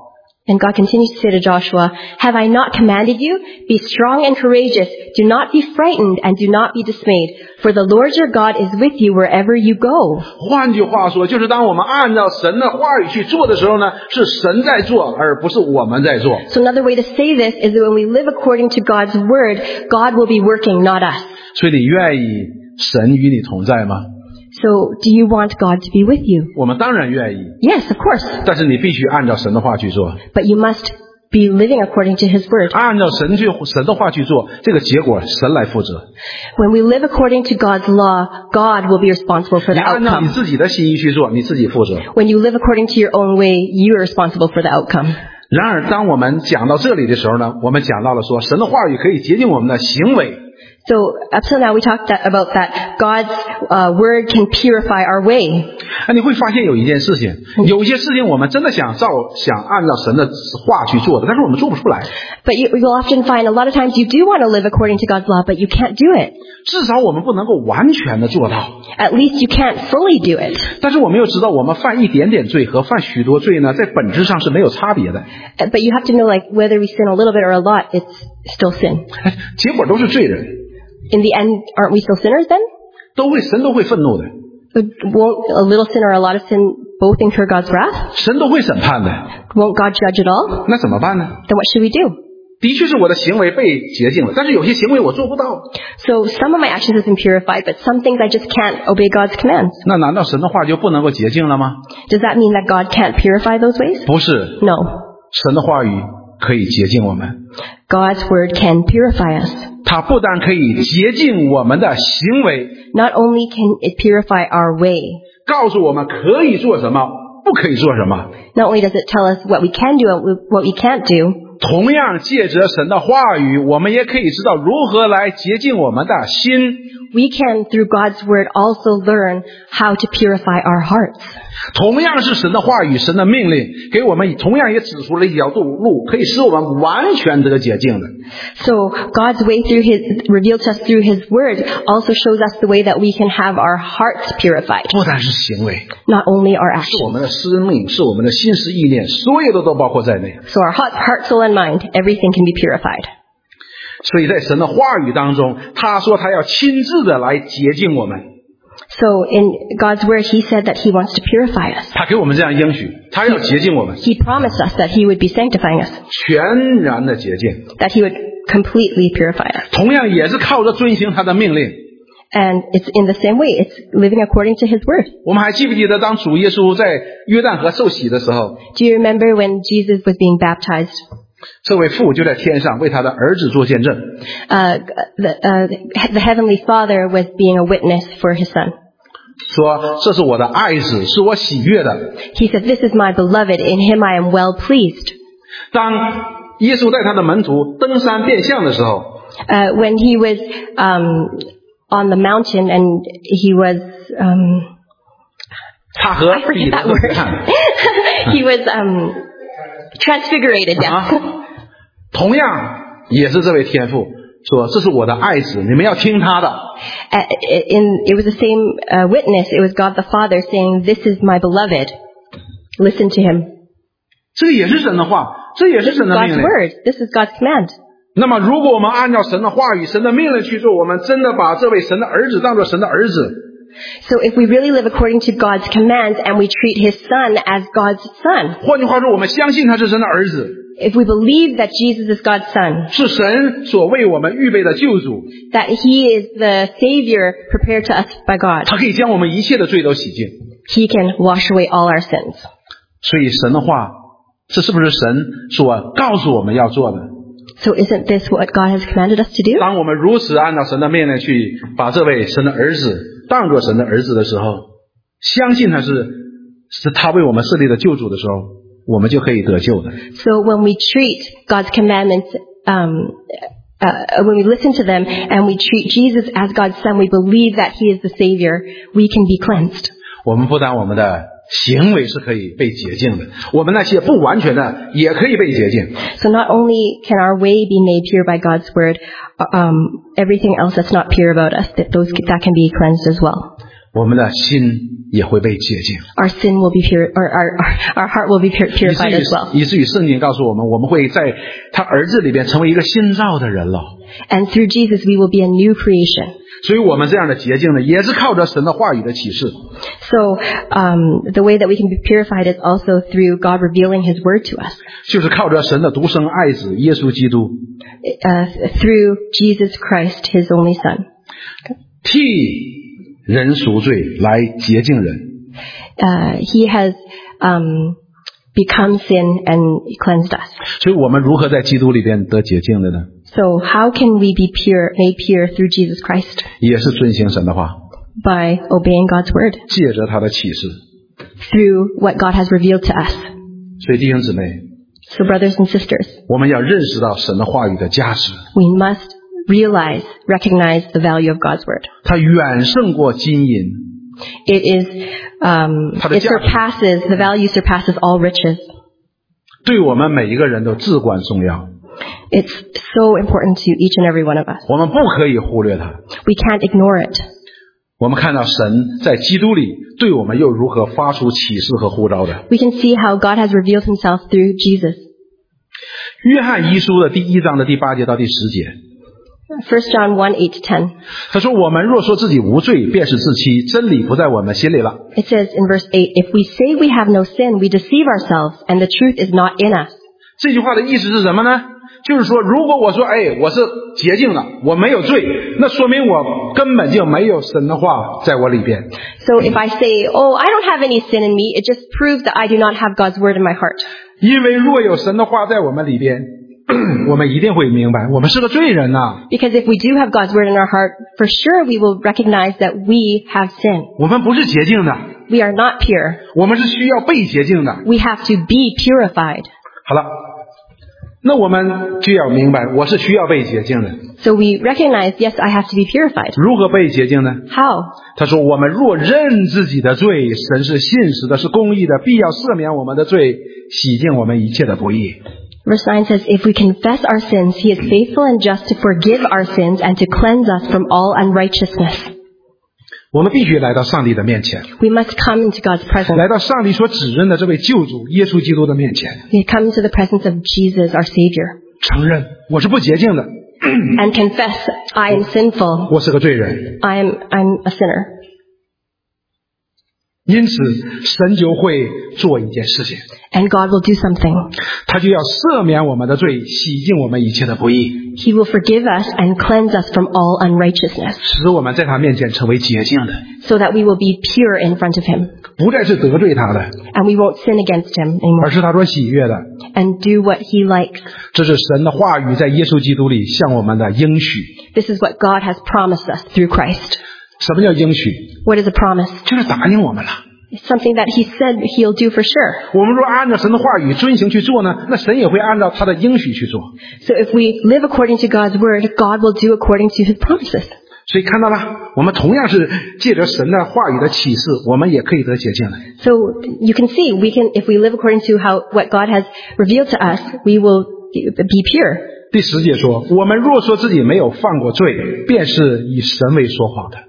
And God continues to say to Joshua, Have I not commanded you? Be strong and courageous. Do not be frightened and do not be dismayed. For the Lord your God is with you wherever you go. 换句话说，就是当我们按照神的话语去做的时候呢，是神在做，而不是我们在做。 So another way to say this is that when we live according to God's word, God will be working, not us. 所以你愿意神与你同在吗？ So do you want God to be with you? 我们当然愿意， Yes, of course. 但是你必须按照神的话去做。 But you must be living according to His word. 按照神去神的话去做，这个结果神来负责。 When we live according to God's law, God will be responsible for 你 the 按照你 outcome. 自己的心意去做，你自己负责。 When you live according to your own way, you are responsible for the outcome. 然而，当我们讲到这里的时候呢，我们讲到了说，神的话语可以洁净我们的行为。 So up till now we talked that, about that God's uh, word can purify our way. 那你会发现有一件事情，有一些事情我们真的想照想按照神的话去做的，但是我们做不出来。 But you, you'll often find a lot of times you do want to live according to God's law, but you can't do it. 至少我们不能够完全的做到。 At least you can't fully do it. 但是我们又知道，我们犯一点点罪和犯许多罪呢，在本质上是没有差别的。 Uh, But you have to know, like, whether we sin a little bit or a lot, it's still sin. 结果都是罪人， In the end, aren't we still sinners then? 都会神都会愤怒的， But won't a little sin or a lot of sin both incur God's wrath? 神都会审判的。 Won't God judge it all? 那怎么办呢？ Then what should we do? 的确是我的行为被洁净了，但是有些行为我做不到。 So some of my actions have been purified, but some things I just can't obey God's commands. 那难道神的话就不能够洁净了吗？ Does that mean that God can't purify those ways? 不是， No. 神的话语可以洁净我们。 God's word can purify us. 它不但可以洁净我们的行为， Not only can it purify our way, 告诉我们可以做什么，不可以做什么。 not only does it tell us what we can do and what we can't do, 同样借着神的话语，我们也可以知道如何来洁净我们的心。 we can, through God's word, also learn how to purify our hearts. 同样是神的话语，神的命令，给我们同样也指出了一条路，可以使我们完全得洁净的。 So God's way through His, revealed to us through His word, also shows us the way that we can have our hearts purified. 不单是行为， Not only our 是我 actions. 们的生命，是我们的心思意念，所有的都包括在内。 So our heart, heart, soul, and mind, everything can be purified. 所以在神的话语当中，他说他要亲自的来洁净我们， So in God's word, He said that He wants to purify us. 他给我们这样应许，他要洁净我们， He promised us that He would be sanctifying us, 全然的洁净。 that He would completely purify us. 同样也是靠着遵行他的命令。 And it's in the same way, it's living according to His word. 我们还记不记得，当主耶稣在约旦河受洗的时候， Do you remember when Jesus was being baptized? 这位父就在天上为他的儿子做见证， Uh, the, uh, the Heavenly Father was being a witness for His Son. 说这是我的爱子，是我喜悦的。 He said, This is my beloved, in Him I am well pleased. 当耶稣带他的门徒登山变相的时候， Uh, when He was um, on the mountain and He was... Um, 他和 I 彼 forget 得 that 都 word. 看 He was um, transfigurated, yeah. 啊，同样也是这位天父说：“这是我的爱子，你们要听他的。” Uh, in, it was the same uh, witness. It was God the Father saying, This is my beloved. Listen to Him. 这个也是神的话，这也是 This is 神的命 God's 令。 word. This is God's command. 那么，如果我们按照神的话语、神的命令去做，我们真的把这位神的儿子当作神的儿子， So if we really live according to God's commands and we treat His Son as God's Son, 换句话说，我们相信他是神的儿子， if we believe that Jesus is God's Son, 是神所为我们预备的救主， that He is the Savior prepared to us by God, 他可以将我们一切的罪都洗净。 He can wash away all our sins. 所以，神的话，这是不是神所告诉我们要做的？ So isn't this what God has commanded us to do? 当我们如此按照神的命令去把这位神的儿子当作神的儿子的时候，相信他是是他为我们设立的救主的时候，我们就可以得救的。 So when we treat God's commandments, um, uh, when we listen to them and we treat Jesus as God's Son, we believe that He is the Savior, we can be cleansed. 我们不但我们的行为是可以被洁净的，我们那些不完全的也可以被洁净。 So not only can our way be made pure by God's word, um, everything else that's not pure about us, that those that can be cleansed as well. 我们的心也会被洁净， our sin will be pure, or our, our, our heart will be pur- 以至 purified as well. 于以至于圣经告诉我们，我们会在他儿子里边成为一个新造的人了。 And through Jesus, we will be a new creation. 所以我们这样的洁净呢，也是靠着神的话语的启示。 So um, the way that we can be purified is also through God revealing His Word to us, 就是靠着神的独生爱子耶稣基督， uh, through Jesus Christ, His only Son. 替人赎罪来洁净人。 Uh, he has um, become sin and cleansed us. 所以我们如何在基督里边得洁净的呢？ So how can we be pure, made pure through Jesus Christ? 也是遵行神的话， By obeying God's Word, 借着他的启示。 through what God has revealed to us. 所以弟兄姊妹， So brothers and sisters, 我们要认识到神的话语的价值， we must realize, recognize the value of God's Word. 它远胜过金银， It is, um, it surpasses, the value surpasses all riches. 对我们每一个人都至关重要。 It's so important to each and every one of us. 我们不可以忽略它。 We can't ignore it. 我们看到神在基督里对我们又如何发出启示和呼召的。 We can see how God has revealed Himself through Jesus. 约翰一书的第一章的第八节到第十节， First John one, eight to ten. 他说：“我们若说自己无罪，便是自欺，真理不在我们心里了。” It says in verse eight, if we say we have no sin, we deceive ourselves, and the truth is not in us. 这句话的意思是什么呢？就是说，如果我说，哎，我是洁净的，我没有罪，那说明我根本就没有神的话在我里边。 So if I say, oh, I don't have any sin in me, it just proves that I do not have God's Word in my heart. 因为若有神的话在我们里边，我们一定会明白，我们是个罪人呐、啊。 Because if we do have God's Word in our heart, for sure we will recognize that we have sin. 我们不是洁净的， We are not pure. 我们是需要被洁净的。 We have to be purified. 好了，那我们就要明白，我是需要被洁净的。 So we recognize, yes, I have to be purified. 如何被洁净呢？ How? 他说：“我们若认自己的罪，神是信实的，是公义的，必要赦免我们的罪，洗净我们一切的不义。” Verse nine says, if we confess our sins, He is faithful and just to forgive our sins and to cleanse us from all unrighteousness. 我们必须来到上帝的面前， We must come into God's presence. 来到上帝所指认的这位救主耶稣基督的面前， We come into the presence of Jesus, our Savior, 承认我是不洁净的， and confess, I am sinful. 我是个罪人。 I am, I'm a sinner. 因此，神就会做一件事情， And God will do something. 他就要赦免我们的罪，洗净我们一切的不义， He will forgive us and cleanse us from all unrighteousness, 使我们在他面前成为洁净的， so that we will be pure in front of Him, 不再是得罪他的， and we won't sin against Him 而 anymore, 是他所喜悦的。 and do what He likes. 这是神的话语在耶稣基督里向我们的应许。 This is what God has promised us through Christ. 什么叫应许？ What is a promise? 就是答应我们了。 It's something that He said He'll do for sure. 我们若按照神的话语遵行去做呢，那神也会按照他的应许去做。 So if we live according to God's word, God will do according to His promises. 所以看到了，我们同样是借着神的话语的启示，我们也可以得洁净的。 So you can see, we can, if we live according to how what God has revealed to us, we will be pure. 第十节说：“我们若说自己没有犯过罪，便是以神为说谎的。”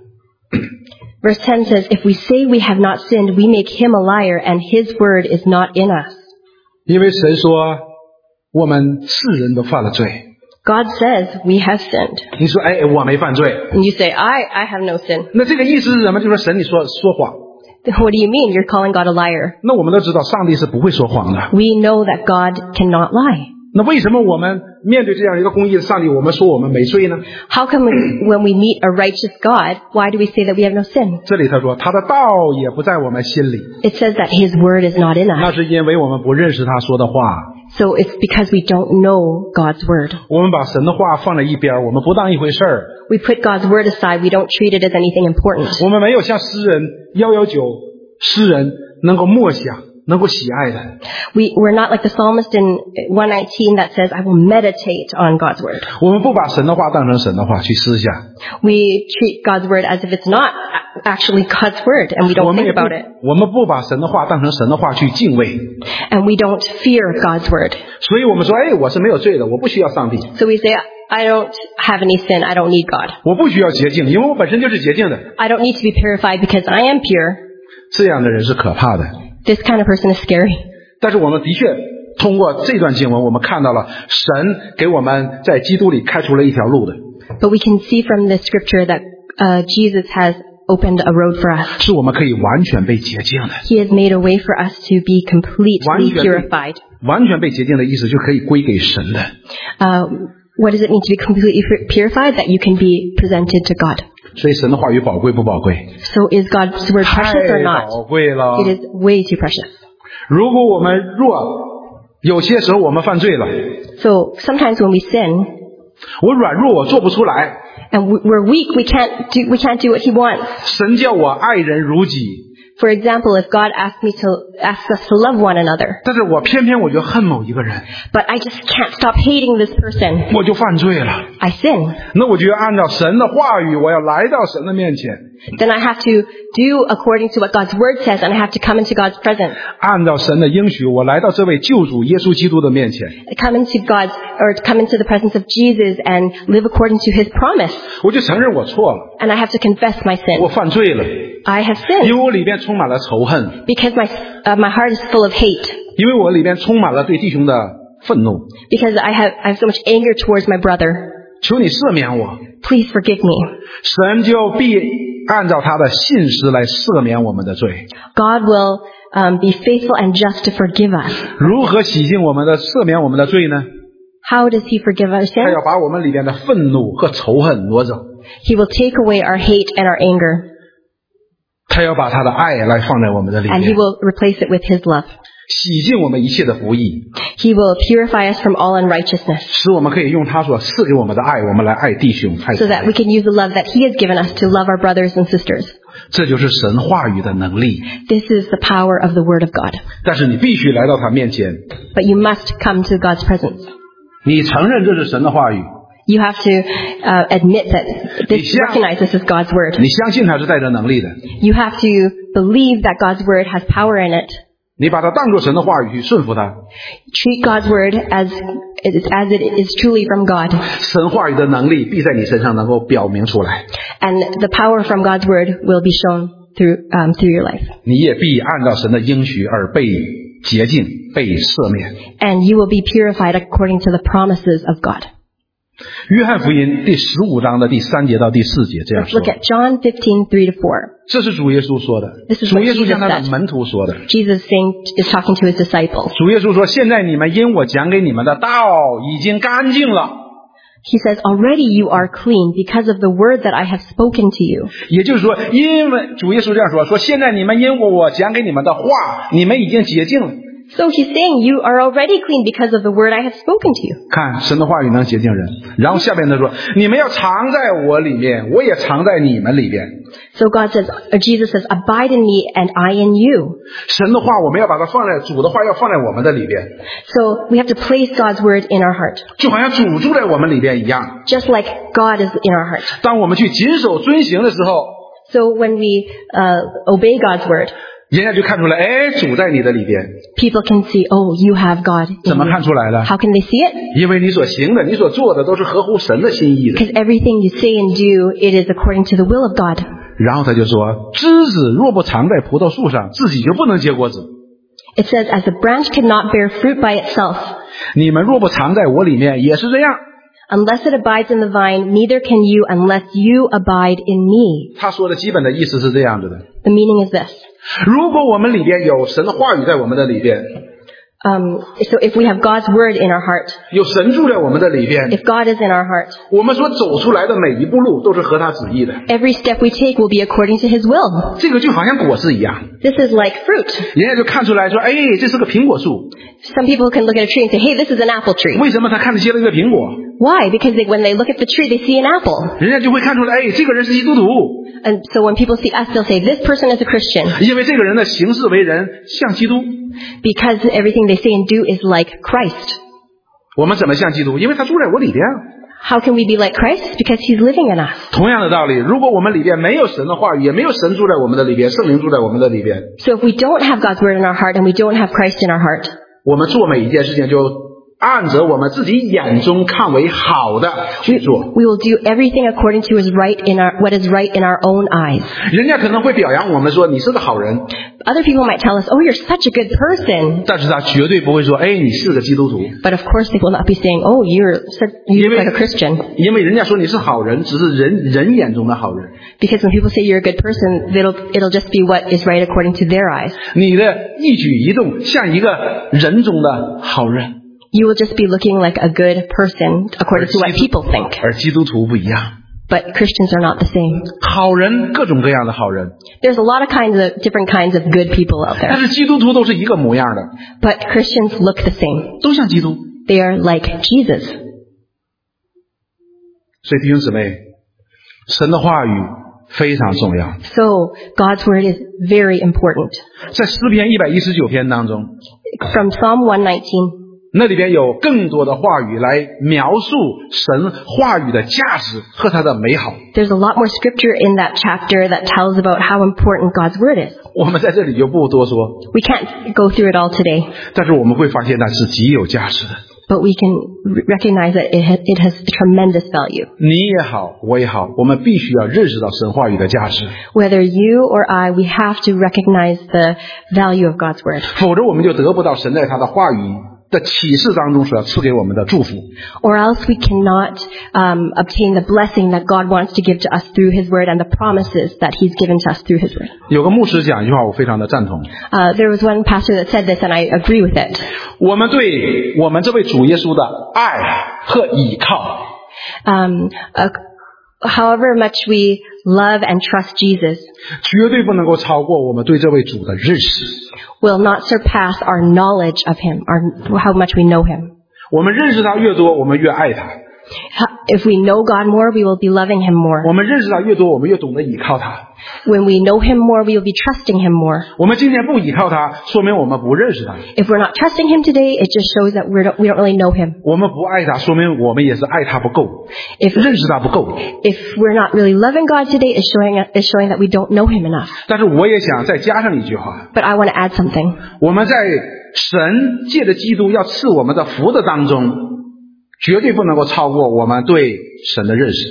Verse ten says, if we say we have not sinned, we make Him a liar, and His word is not in us. 因为神说，我们世人都犯了罪。 God says we have sinned. 你说，哎，我没犯罪， And you say, I, I have no sin. 那这个意思是什么？就是说神你说说谎。 What do you mean? You're calling God a liar. 那我们都知道，上帝是不会说谎的。 We know that God cannot lie. 那为什么我们面对这样一个公义的上帝，我们说我们没罪呢？ How come we, when we meet a righteous God, why do we say that we have no sin? 这里他说，他的道也不在我们心里， It says that His word is not in 那 us. 是因为我们不认识他说的话。 So it's because we don't know God's word. 我们把神的话放在一边，我们不当一回事儿。 We put God's word aside. We don't treat it as anything important. 我们没有像诗人幺幺九诗人能够默想，能够喜爱的。 We, we're not like the psalmist in one nineteen that says, I will meditate on God's word. 我们不把神的话当成神的话去思想， We treat God's word as if it's not actually God's word, and we 我 don't 们 think 也不 about it. 我们不把神的话当成神的话去敬畏。 And we don't fear God's word. 所以我们说，哎，我是没有罪的，我不需要上帝。 So we say, I don't have any sin. I don't need God. 我不需要洁净，因为我本身就是洁净的。 I don't need to be purified because I am pure. 这样的人是可怕的。 This kind of person is scary. 但是我们的确通过这段经文，我们看到了神给我们在基督里开出了一条路的。 But we can see from the scripture that uh, Jesus has opened a road for us. 是我们可以完全被洁净的。 He has made a way for us to be completely 完全被- purified. 完全被洁净的意思就可以归给神的。 Uh, what does it mean to be completely pu- purified? That you can be presented to God. 所以神的话语宝贵不宝贵？ So is God's word precious or 太 not? 宝贵了。 It is way too precious. 如果我们若有些时候我们犯罪了， So sometimes when we sin 我软弱，我做不出来， and we- we're weak, we can't do we can't do what He wants. 神叫我爱人如己， For example, if God asks me to asks us to love one another, 但是我偏偏我就恨某一个人， but I just can't stop hating this person, 我就犯罪了。 I sin. 那我就要按照神的话语，我要来到神的面前， Then I have to do according to what God's word says, and I have to come into God's presence. 按照神的应许，我来到这位救主耶稣基督的面前， Come into God's or come into the presence of Jesus and live according to His promise. 我就承认我错了， And I have to confess my 我 sin. 犯罪了， I have 因 sinned 为我里边充满了仇恨， because my uh, my heart is full of hate. 因为我里边充满了对弟兄的愤怒。 Because I have I have so much anger towards my brother. 求你赦免我， Please forgive me. 神就必按照他的信实来赦免我们的罪。 God will um, be faithful and just to forgive us. 如何洗净我们的赦免我们的罪呢？ How does He forgive our 他 sins? 要把我们里边的愤怒和仇恨挪走， He will take away our hate and our anger, 他要把他的爱来放在我们的里 and He 面， will replace it with His love. 洗净我们一切的不义， He will purify us from all unrighteousness, 使我们可以用他所赐给我们的爱，我们来爱弟兄爱 so 姊 that 妹。 we can use the love that He has given us to love our brothers and sisters. 这就是神话语的能力。 This is the power of the Word of God. 但是你必须来到他面前， But you must come to God's presence. 你承认这是神的话语， You have to uh, admit that this, Yeah. recognize this is God's Word. 你相信他是带着能力的， You have to believe that God's Word has power in it. 你把它当作神的话语去顺服他。 Treat God's Word as, as it is truly from God. 神话语的能力必在你身上能够表明出来， And the power from God's Word will be shown through, um, through your life. 你也必按照神的应许而被洁净、被赦免。 And you will be purified according to the promises of God. 约翰福音第十五章的第三节到第四节这样 Let's 说 look，at John fifteen, three to four. 这是主耶稣说的， This is 主 what 耶稣向他 Jesus 的 said. 门徒说的。 Jesus saying, is talking to His disciples. 主耶稣说：“现在你们因我讲给你们的道已经干净了。 He says, already you are clean because of the word that I have spoken to you. ” 也就是说，因为主耶稣这样说：“说现在你们因我我讲给你们的话，你们已经洁净了。” So He's saying you are already clean because of the word I have spoken to you. 看，神的话语能洁净人。然后下边他说：“你们要藏在我里面，我也藏在你们里边。” So God says, or Jesus says, abide in me and I in you. 神的话我们要把它放在，主的话要放在我们的里边， So we have to place God's word in our heart, 就好像主住在我们里边一样。 just like God is in our heart. 当我们去谨守遵行的时候， So when we uh, obey God's word, 人家就看出来，哎，主在你的里边。 people can see, oh, you have God in 怎么 you. 看出来的？ How can they see it? 因为你所行的，你所做的都是合乎神的心意的。 Because everything you say and do, it is according to the will of God. 然后他就说：“枝子若不藏在葡萄树上，自己就不能结果子。 It says, as a branch cannot bear fruit by itself, 你们若不藏在我里面，也是这样。” unless it abides in the vine, neither can you unless you abide in me. 他说的基本的意思是这样子的： The meaning is this. 如果我们里边有神的话语在我们的里边， Um, so if we have God's word in our heart, 有神住在我们的里边， if God is in our heart, 我们所走出来的每一步路都是合他旨意的。 every step we take will be according to His will. 这个就好像果子一样， This is like fruit. 人家就看出来说：“哎，这是个苹果树。 Some people can look at a tree and say, hey, this is an apple tree. 为什么他看得见了一个苹果？ Why? Because they, when they look at the tree, they see an apple. 人家就会看出来，哎，这个人是基督徒， And so when people see us, they'll say, this person is a Christian. 因为这个人的行事为人像基督。 Because everything they say and do is like Christ. 我们怎么像基督？因为他住在我里边。 How can we be like Christ? Because He's living in us. 同样的道理，如果我们里边没有神的话语，也没有神住在我们的里边，圣灵住在我们的里边， So if we don't have God's word in our heart and we don't have Christ in our heart, 我们做每一件事情就按着我们自己眼中看为好的去做。 We will do everything according to is right in our, what is right in our own eyes. 人家可能会表扬我们说你是个好人， Other people might tell us, oh, you're such a good person. 但是他绝对不会说，哎，你是个基督徒， But of course they will not be saying, oh, you're such, you look like a Christian. 因为人家说你是好人，只是人人眼中的好人。 Because when people say you're a good person, it'll, it'll just be what is right according to their eyes. 你的一举一动像一个人中的好人， You will just be looking like a good person according to what people think. 而基督徒不一样， But Christians are not the same. 好人各种各样的好人， There's a lot of kinds of, different kinds of good people out 但 there. 是基督徒都是一个模样的， But Christians look the same. 都像基督。 They are like Jesus. 所以弟兄姊妹，神的话语非常重要。 So God's word is very important. 在诗篇一百一十九篇当中， From Psalm one nineteen, 那里边有更多的话语来描述神话语的价值和它的美好。 there's a lot more scripture in that chapter that tells about how important God's word is. 我们在这里就不多说， We can't go through it all today, 但是我们会发现它是极有价值的。 but we can r- recognize that it, ha- it has tremendous value. 你也好，我也好，我们必须要认识到神话语的价值， Whether you or I, we have to recognize the value of God's word. 否则我们就得不到神在他的话语的启示当中所要赐给我们的祝福。 Or else we cannot um, obtain the blessing that God wants to give to us through His word and the promises that He's given to us through His word. 有个牧师讲一句话，我非常的赞同。 Uh, there was one pastor that said this, and I agree with it. 我们对我们这位主耶稣的爱和倚靠， Um, uh, however much we love and trust Jesus 绝对不能够超过我们对这位主的认识。 will not surpass our knowledge of Him, or how much we know Him. 我们认识他越多，我们越爱他； If we know God more, we will be loving Him more. 我们认识他越多，我们越懂得倚靠他。 When we know Him more, we will be trusting Him more. 我们今天不倚靠他，说明我们不认识他； If we're not trusting Him today, it just shows that we're not, we don't really know Him. 我们不爱他，说明我们也是爱他不够， If 认识他不够。 if we're not really loving God today, it's showing it's showing that we don't know Him enough. 但是我也想再加上一句话： But I want to add something. 我们在神借着基督要赐我们的福的当中，绝对不能够超过我们对神的认识。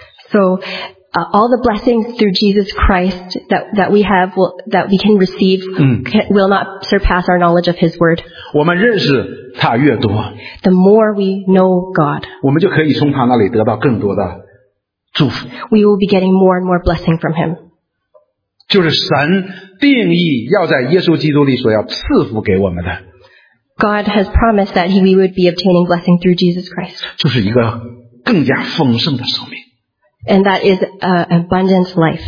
So uh, all the blessings through Jesus Christ that that we have will, that we can receive can, will not surpass our knowledge of His word. 我们认识他越多， The more we know God, 我们就可以从他那里得到更多的祝福。 we will be getting more and more blessing from Him. 就是神定义要在耶稣基督里所要赐福给我们的， God has promised that he, we would be obtaining blessing through Jesus Christ. 就是一个更加丰盛的生命。 And that is uh, abundant life.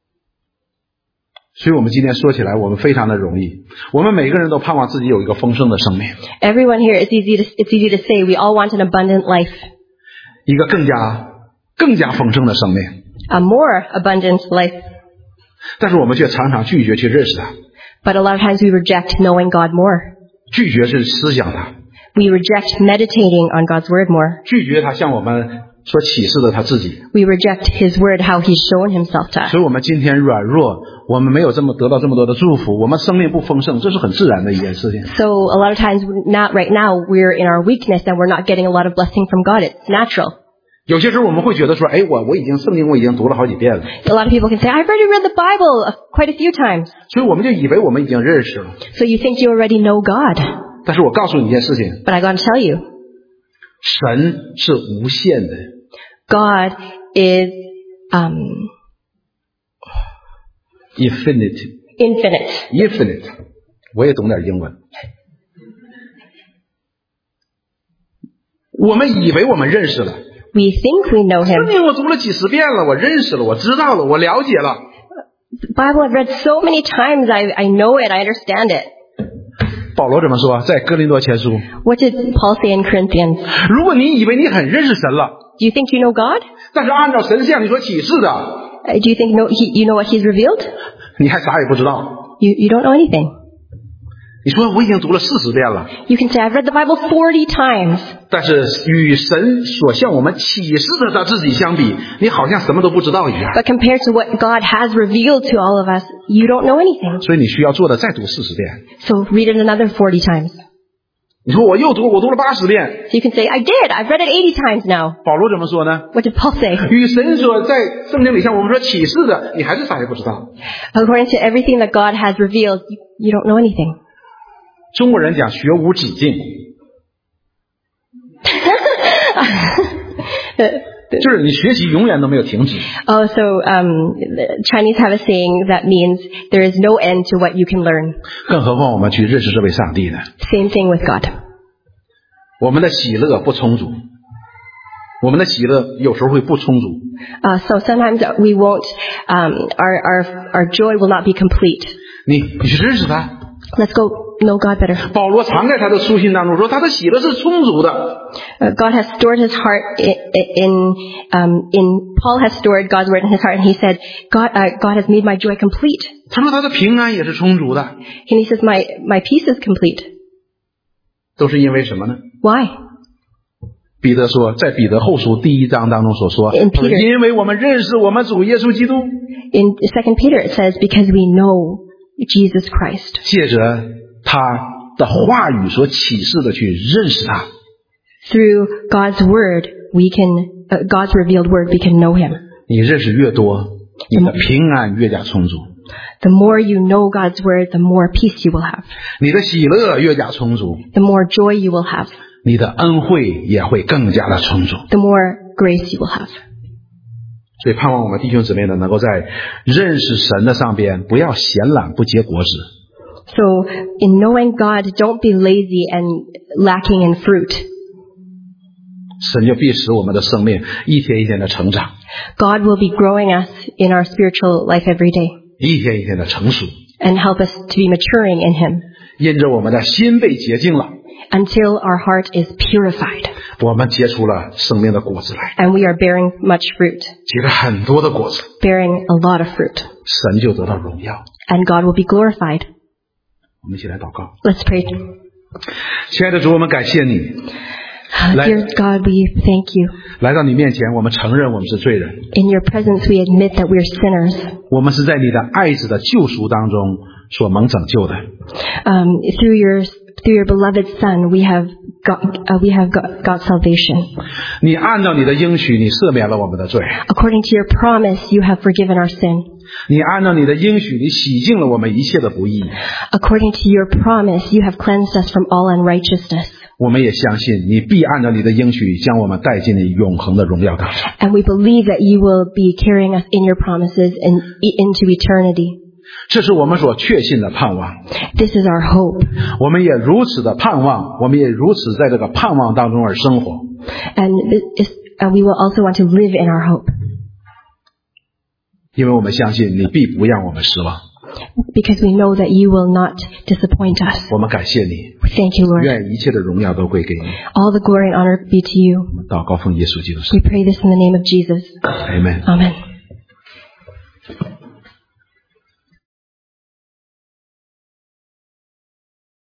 所以我们今天说起来，我们非常的容易，我们每个人都盼望自己有一个丰盛的生命， Everyone here, it's easy to, it's easy to say, we all want an abundant life. 一个更加更加丰盛的生命， A more abundant life. 但是我们却常常拒绝去认识他， But a lot of times we reject knowing God more. 拒绝是思想他， We reject meditating on God's word more. 拒绝他向我们所启示的他自己。 We reject His word, how He's shown Himself to us. 所以我们今天软弱，我们没有这么得到这么多的祝福，我们生命不丰盛，这是很自然的一件事情。 So a lot of times, not right now, we're in our weakness and we're not getting a lot of blessing from God. It's natural. 有些时候我们会觉得说，哎，我我已经圣经我已经读了好几遍了， A lot of people can say, I've already read the Bible uh, quite a few times. 所以我们就以为我们已经认识了。 So you think you already know God. 但是我告诉你一件事情， But I gotta tell you, 神是无限的， God is um, infinite infinite. infinite， 我也懂点英文。我们以为我们认识了， We think we know 圣 Him. 经我读了几十遍了，我认识了，我知道了，我了解了。 The Bible I've read so many times, I, I know it, I understand it. 保罗怎么说？在哥林多前书， What did Paul say in Corinthians? 如果你以为你很认识神了， Do you think you know God? 但是按照神向你所启示的， Uh, do you think know, he, you know what He's revealed? 你还啥也不知道。 You, you don't know anything. 你说我已经读了四十遍了， You can say, I've read the Bible forty times. 但是与神所向我们启示的他自己相比，你好像什么都不知道一样。 But compared to what God has revealed to all of us, you don't know anything. 所以你需要做的再读四十遍。 So read it another forty times. 你说我又读，我读了八十遍。 So you can say, I did. I've read it eighty times now. 保罗怎么说呢？ What did Paul say? 与神所在圣经里向我们说启示的，你还是啥也不知道。 According to everything that God has revealed, you, you don't know anything. 中国人讲学无止境，就是你学习永远都没有停止。 Oh, so um, the Chinese have a saying that means there is no end to what you can learn. 更何况我们去认识这位上帝呢？ Same thing with God. 我们的喜乐不充足，我们的喜乐有时候会不充足。 Uh, so sometimes we won't, um, our, our, our joy will not be complete. 你你去认识他。 Let's go know God better. 保罗常在他的书信当中说，他的喜乐是充足的。 Uh, God has stored his heart in, in, um, in, Paul has stored God's word in his heart, and he said, God, uh, God has made my joy complete. 他说他的平安也是充足的， And he says, my, my peace is complete. 都是因为什么呢？ Why? 彼得说，在彼得后书第一章当中所说， In Peter- 因为我们认识我们主耶稣基督， In Second Peter it says, because we know Jesus Christ. 借着他的话语所启示的去认识他。 Through God's word, we can, uh, God's revealed word, we can know him. 你认识越多，你的平安越加充足， The more you know God's word, the more peace you will have. 你的喜乐越加充足， The more joy you will have. 你的恩惠也会更加的充足。 The more grace you will have. 所以盼望我们弟兄姊妹呢，能够在认识神的上边，不要闲懒不结果子。 So in knowing God, don't be lazy and lacking in fruit. 神就必使我们的生命一天一天的成长， God will be growing us in our spiritual life every day 一天一天的成熟， and help us to be maturing in him 因着我们的心被洁净了， until our heart is purified 我们结出了生命的果子来， and we are bearing much fruit, 结了很多的果子， bearing a lot of fruit, 神就得到荣耀。 and God will be glorified. 我们一起来祷告。 Let's pray. 亲爱的主，我们感谢你， Dear God, we thank you. 来到你面前，我们承认我们是罪人， In your presence, we admit that we're sinners. 我们是在你的爱子的救赎当中所蒙拯救的。 Um, through your through your beloved Son, we have got uh, we have got, got salvation. 你按照你的应许，你赦免了我们的罪； According to your promise, you have forgiven our sin. 你按照你的应许，你洗净了我们一切的不义。 According to your promise, you have cleansed us from all unrighteousness. 我们也相信你必按照你的应许，将我们带进你永恒的荣耀当中。 And we believe that you will be carrying us in your promises and into eternity. 这是我们所确信的盼望， This is our hope. 我们也如此的盼望，我们也如此在这个盼望当中而生活。 And, this is, and we will also want to live in our hope. 因为我们相信你必不让我们失望。 Because we know that you will not disappoint us. 我们感谢你， Thank you, Lord. 愿一切的荣耀都归给你。 All the glory and honor be to you. 祷告奉耶稣基督的圣 We pray this in the name of Jesus. 名，阿门。 Amen.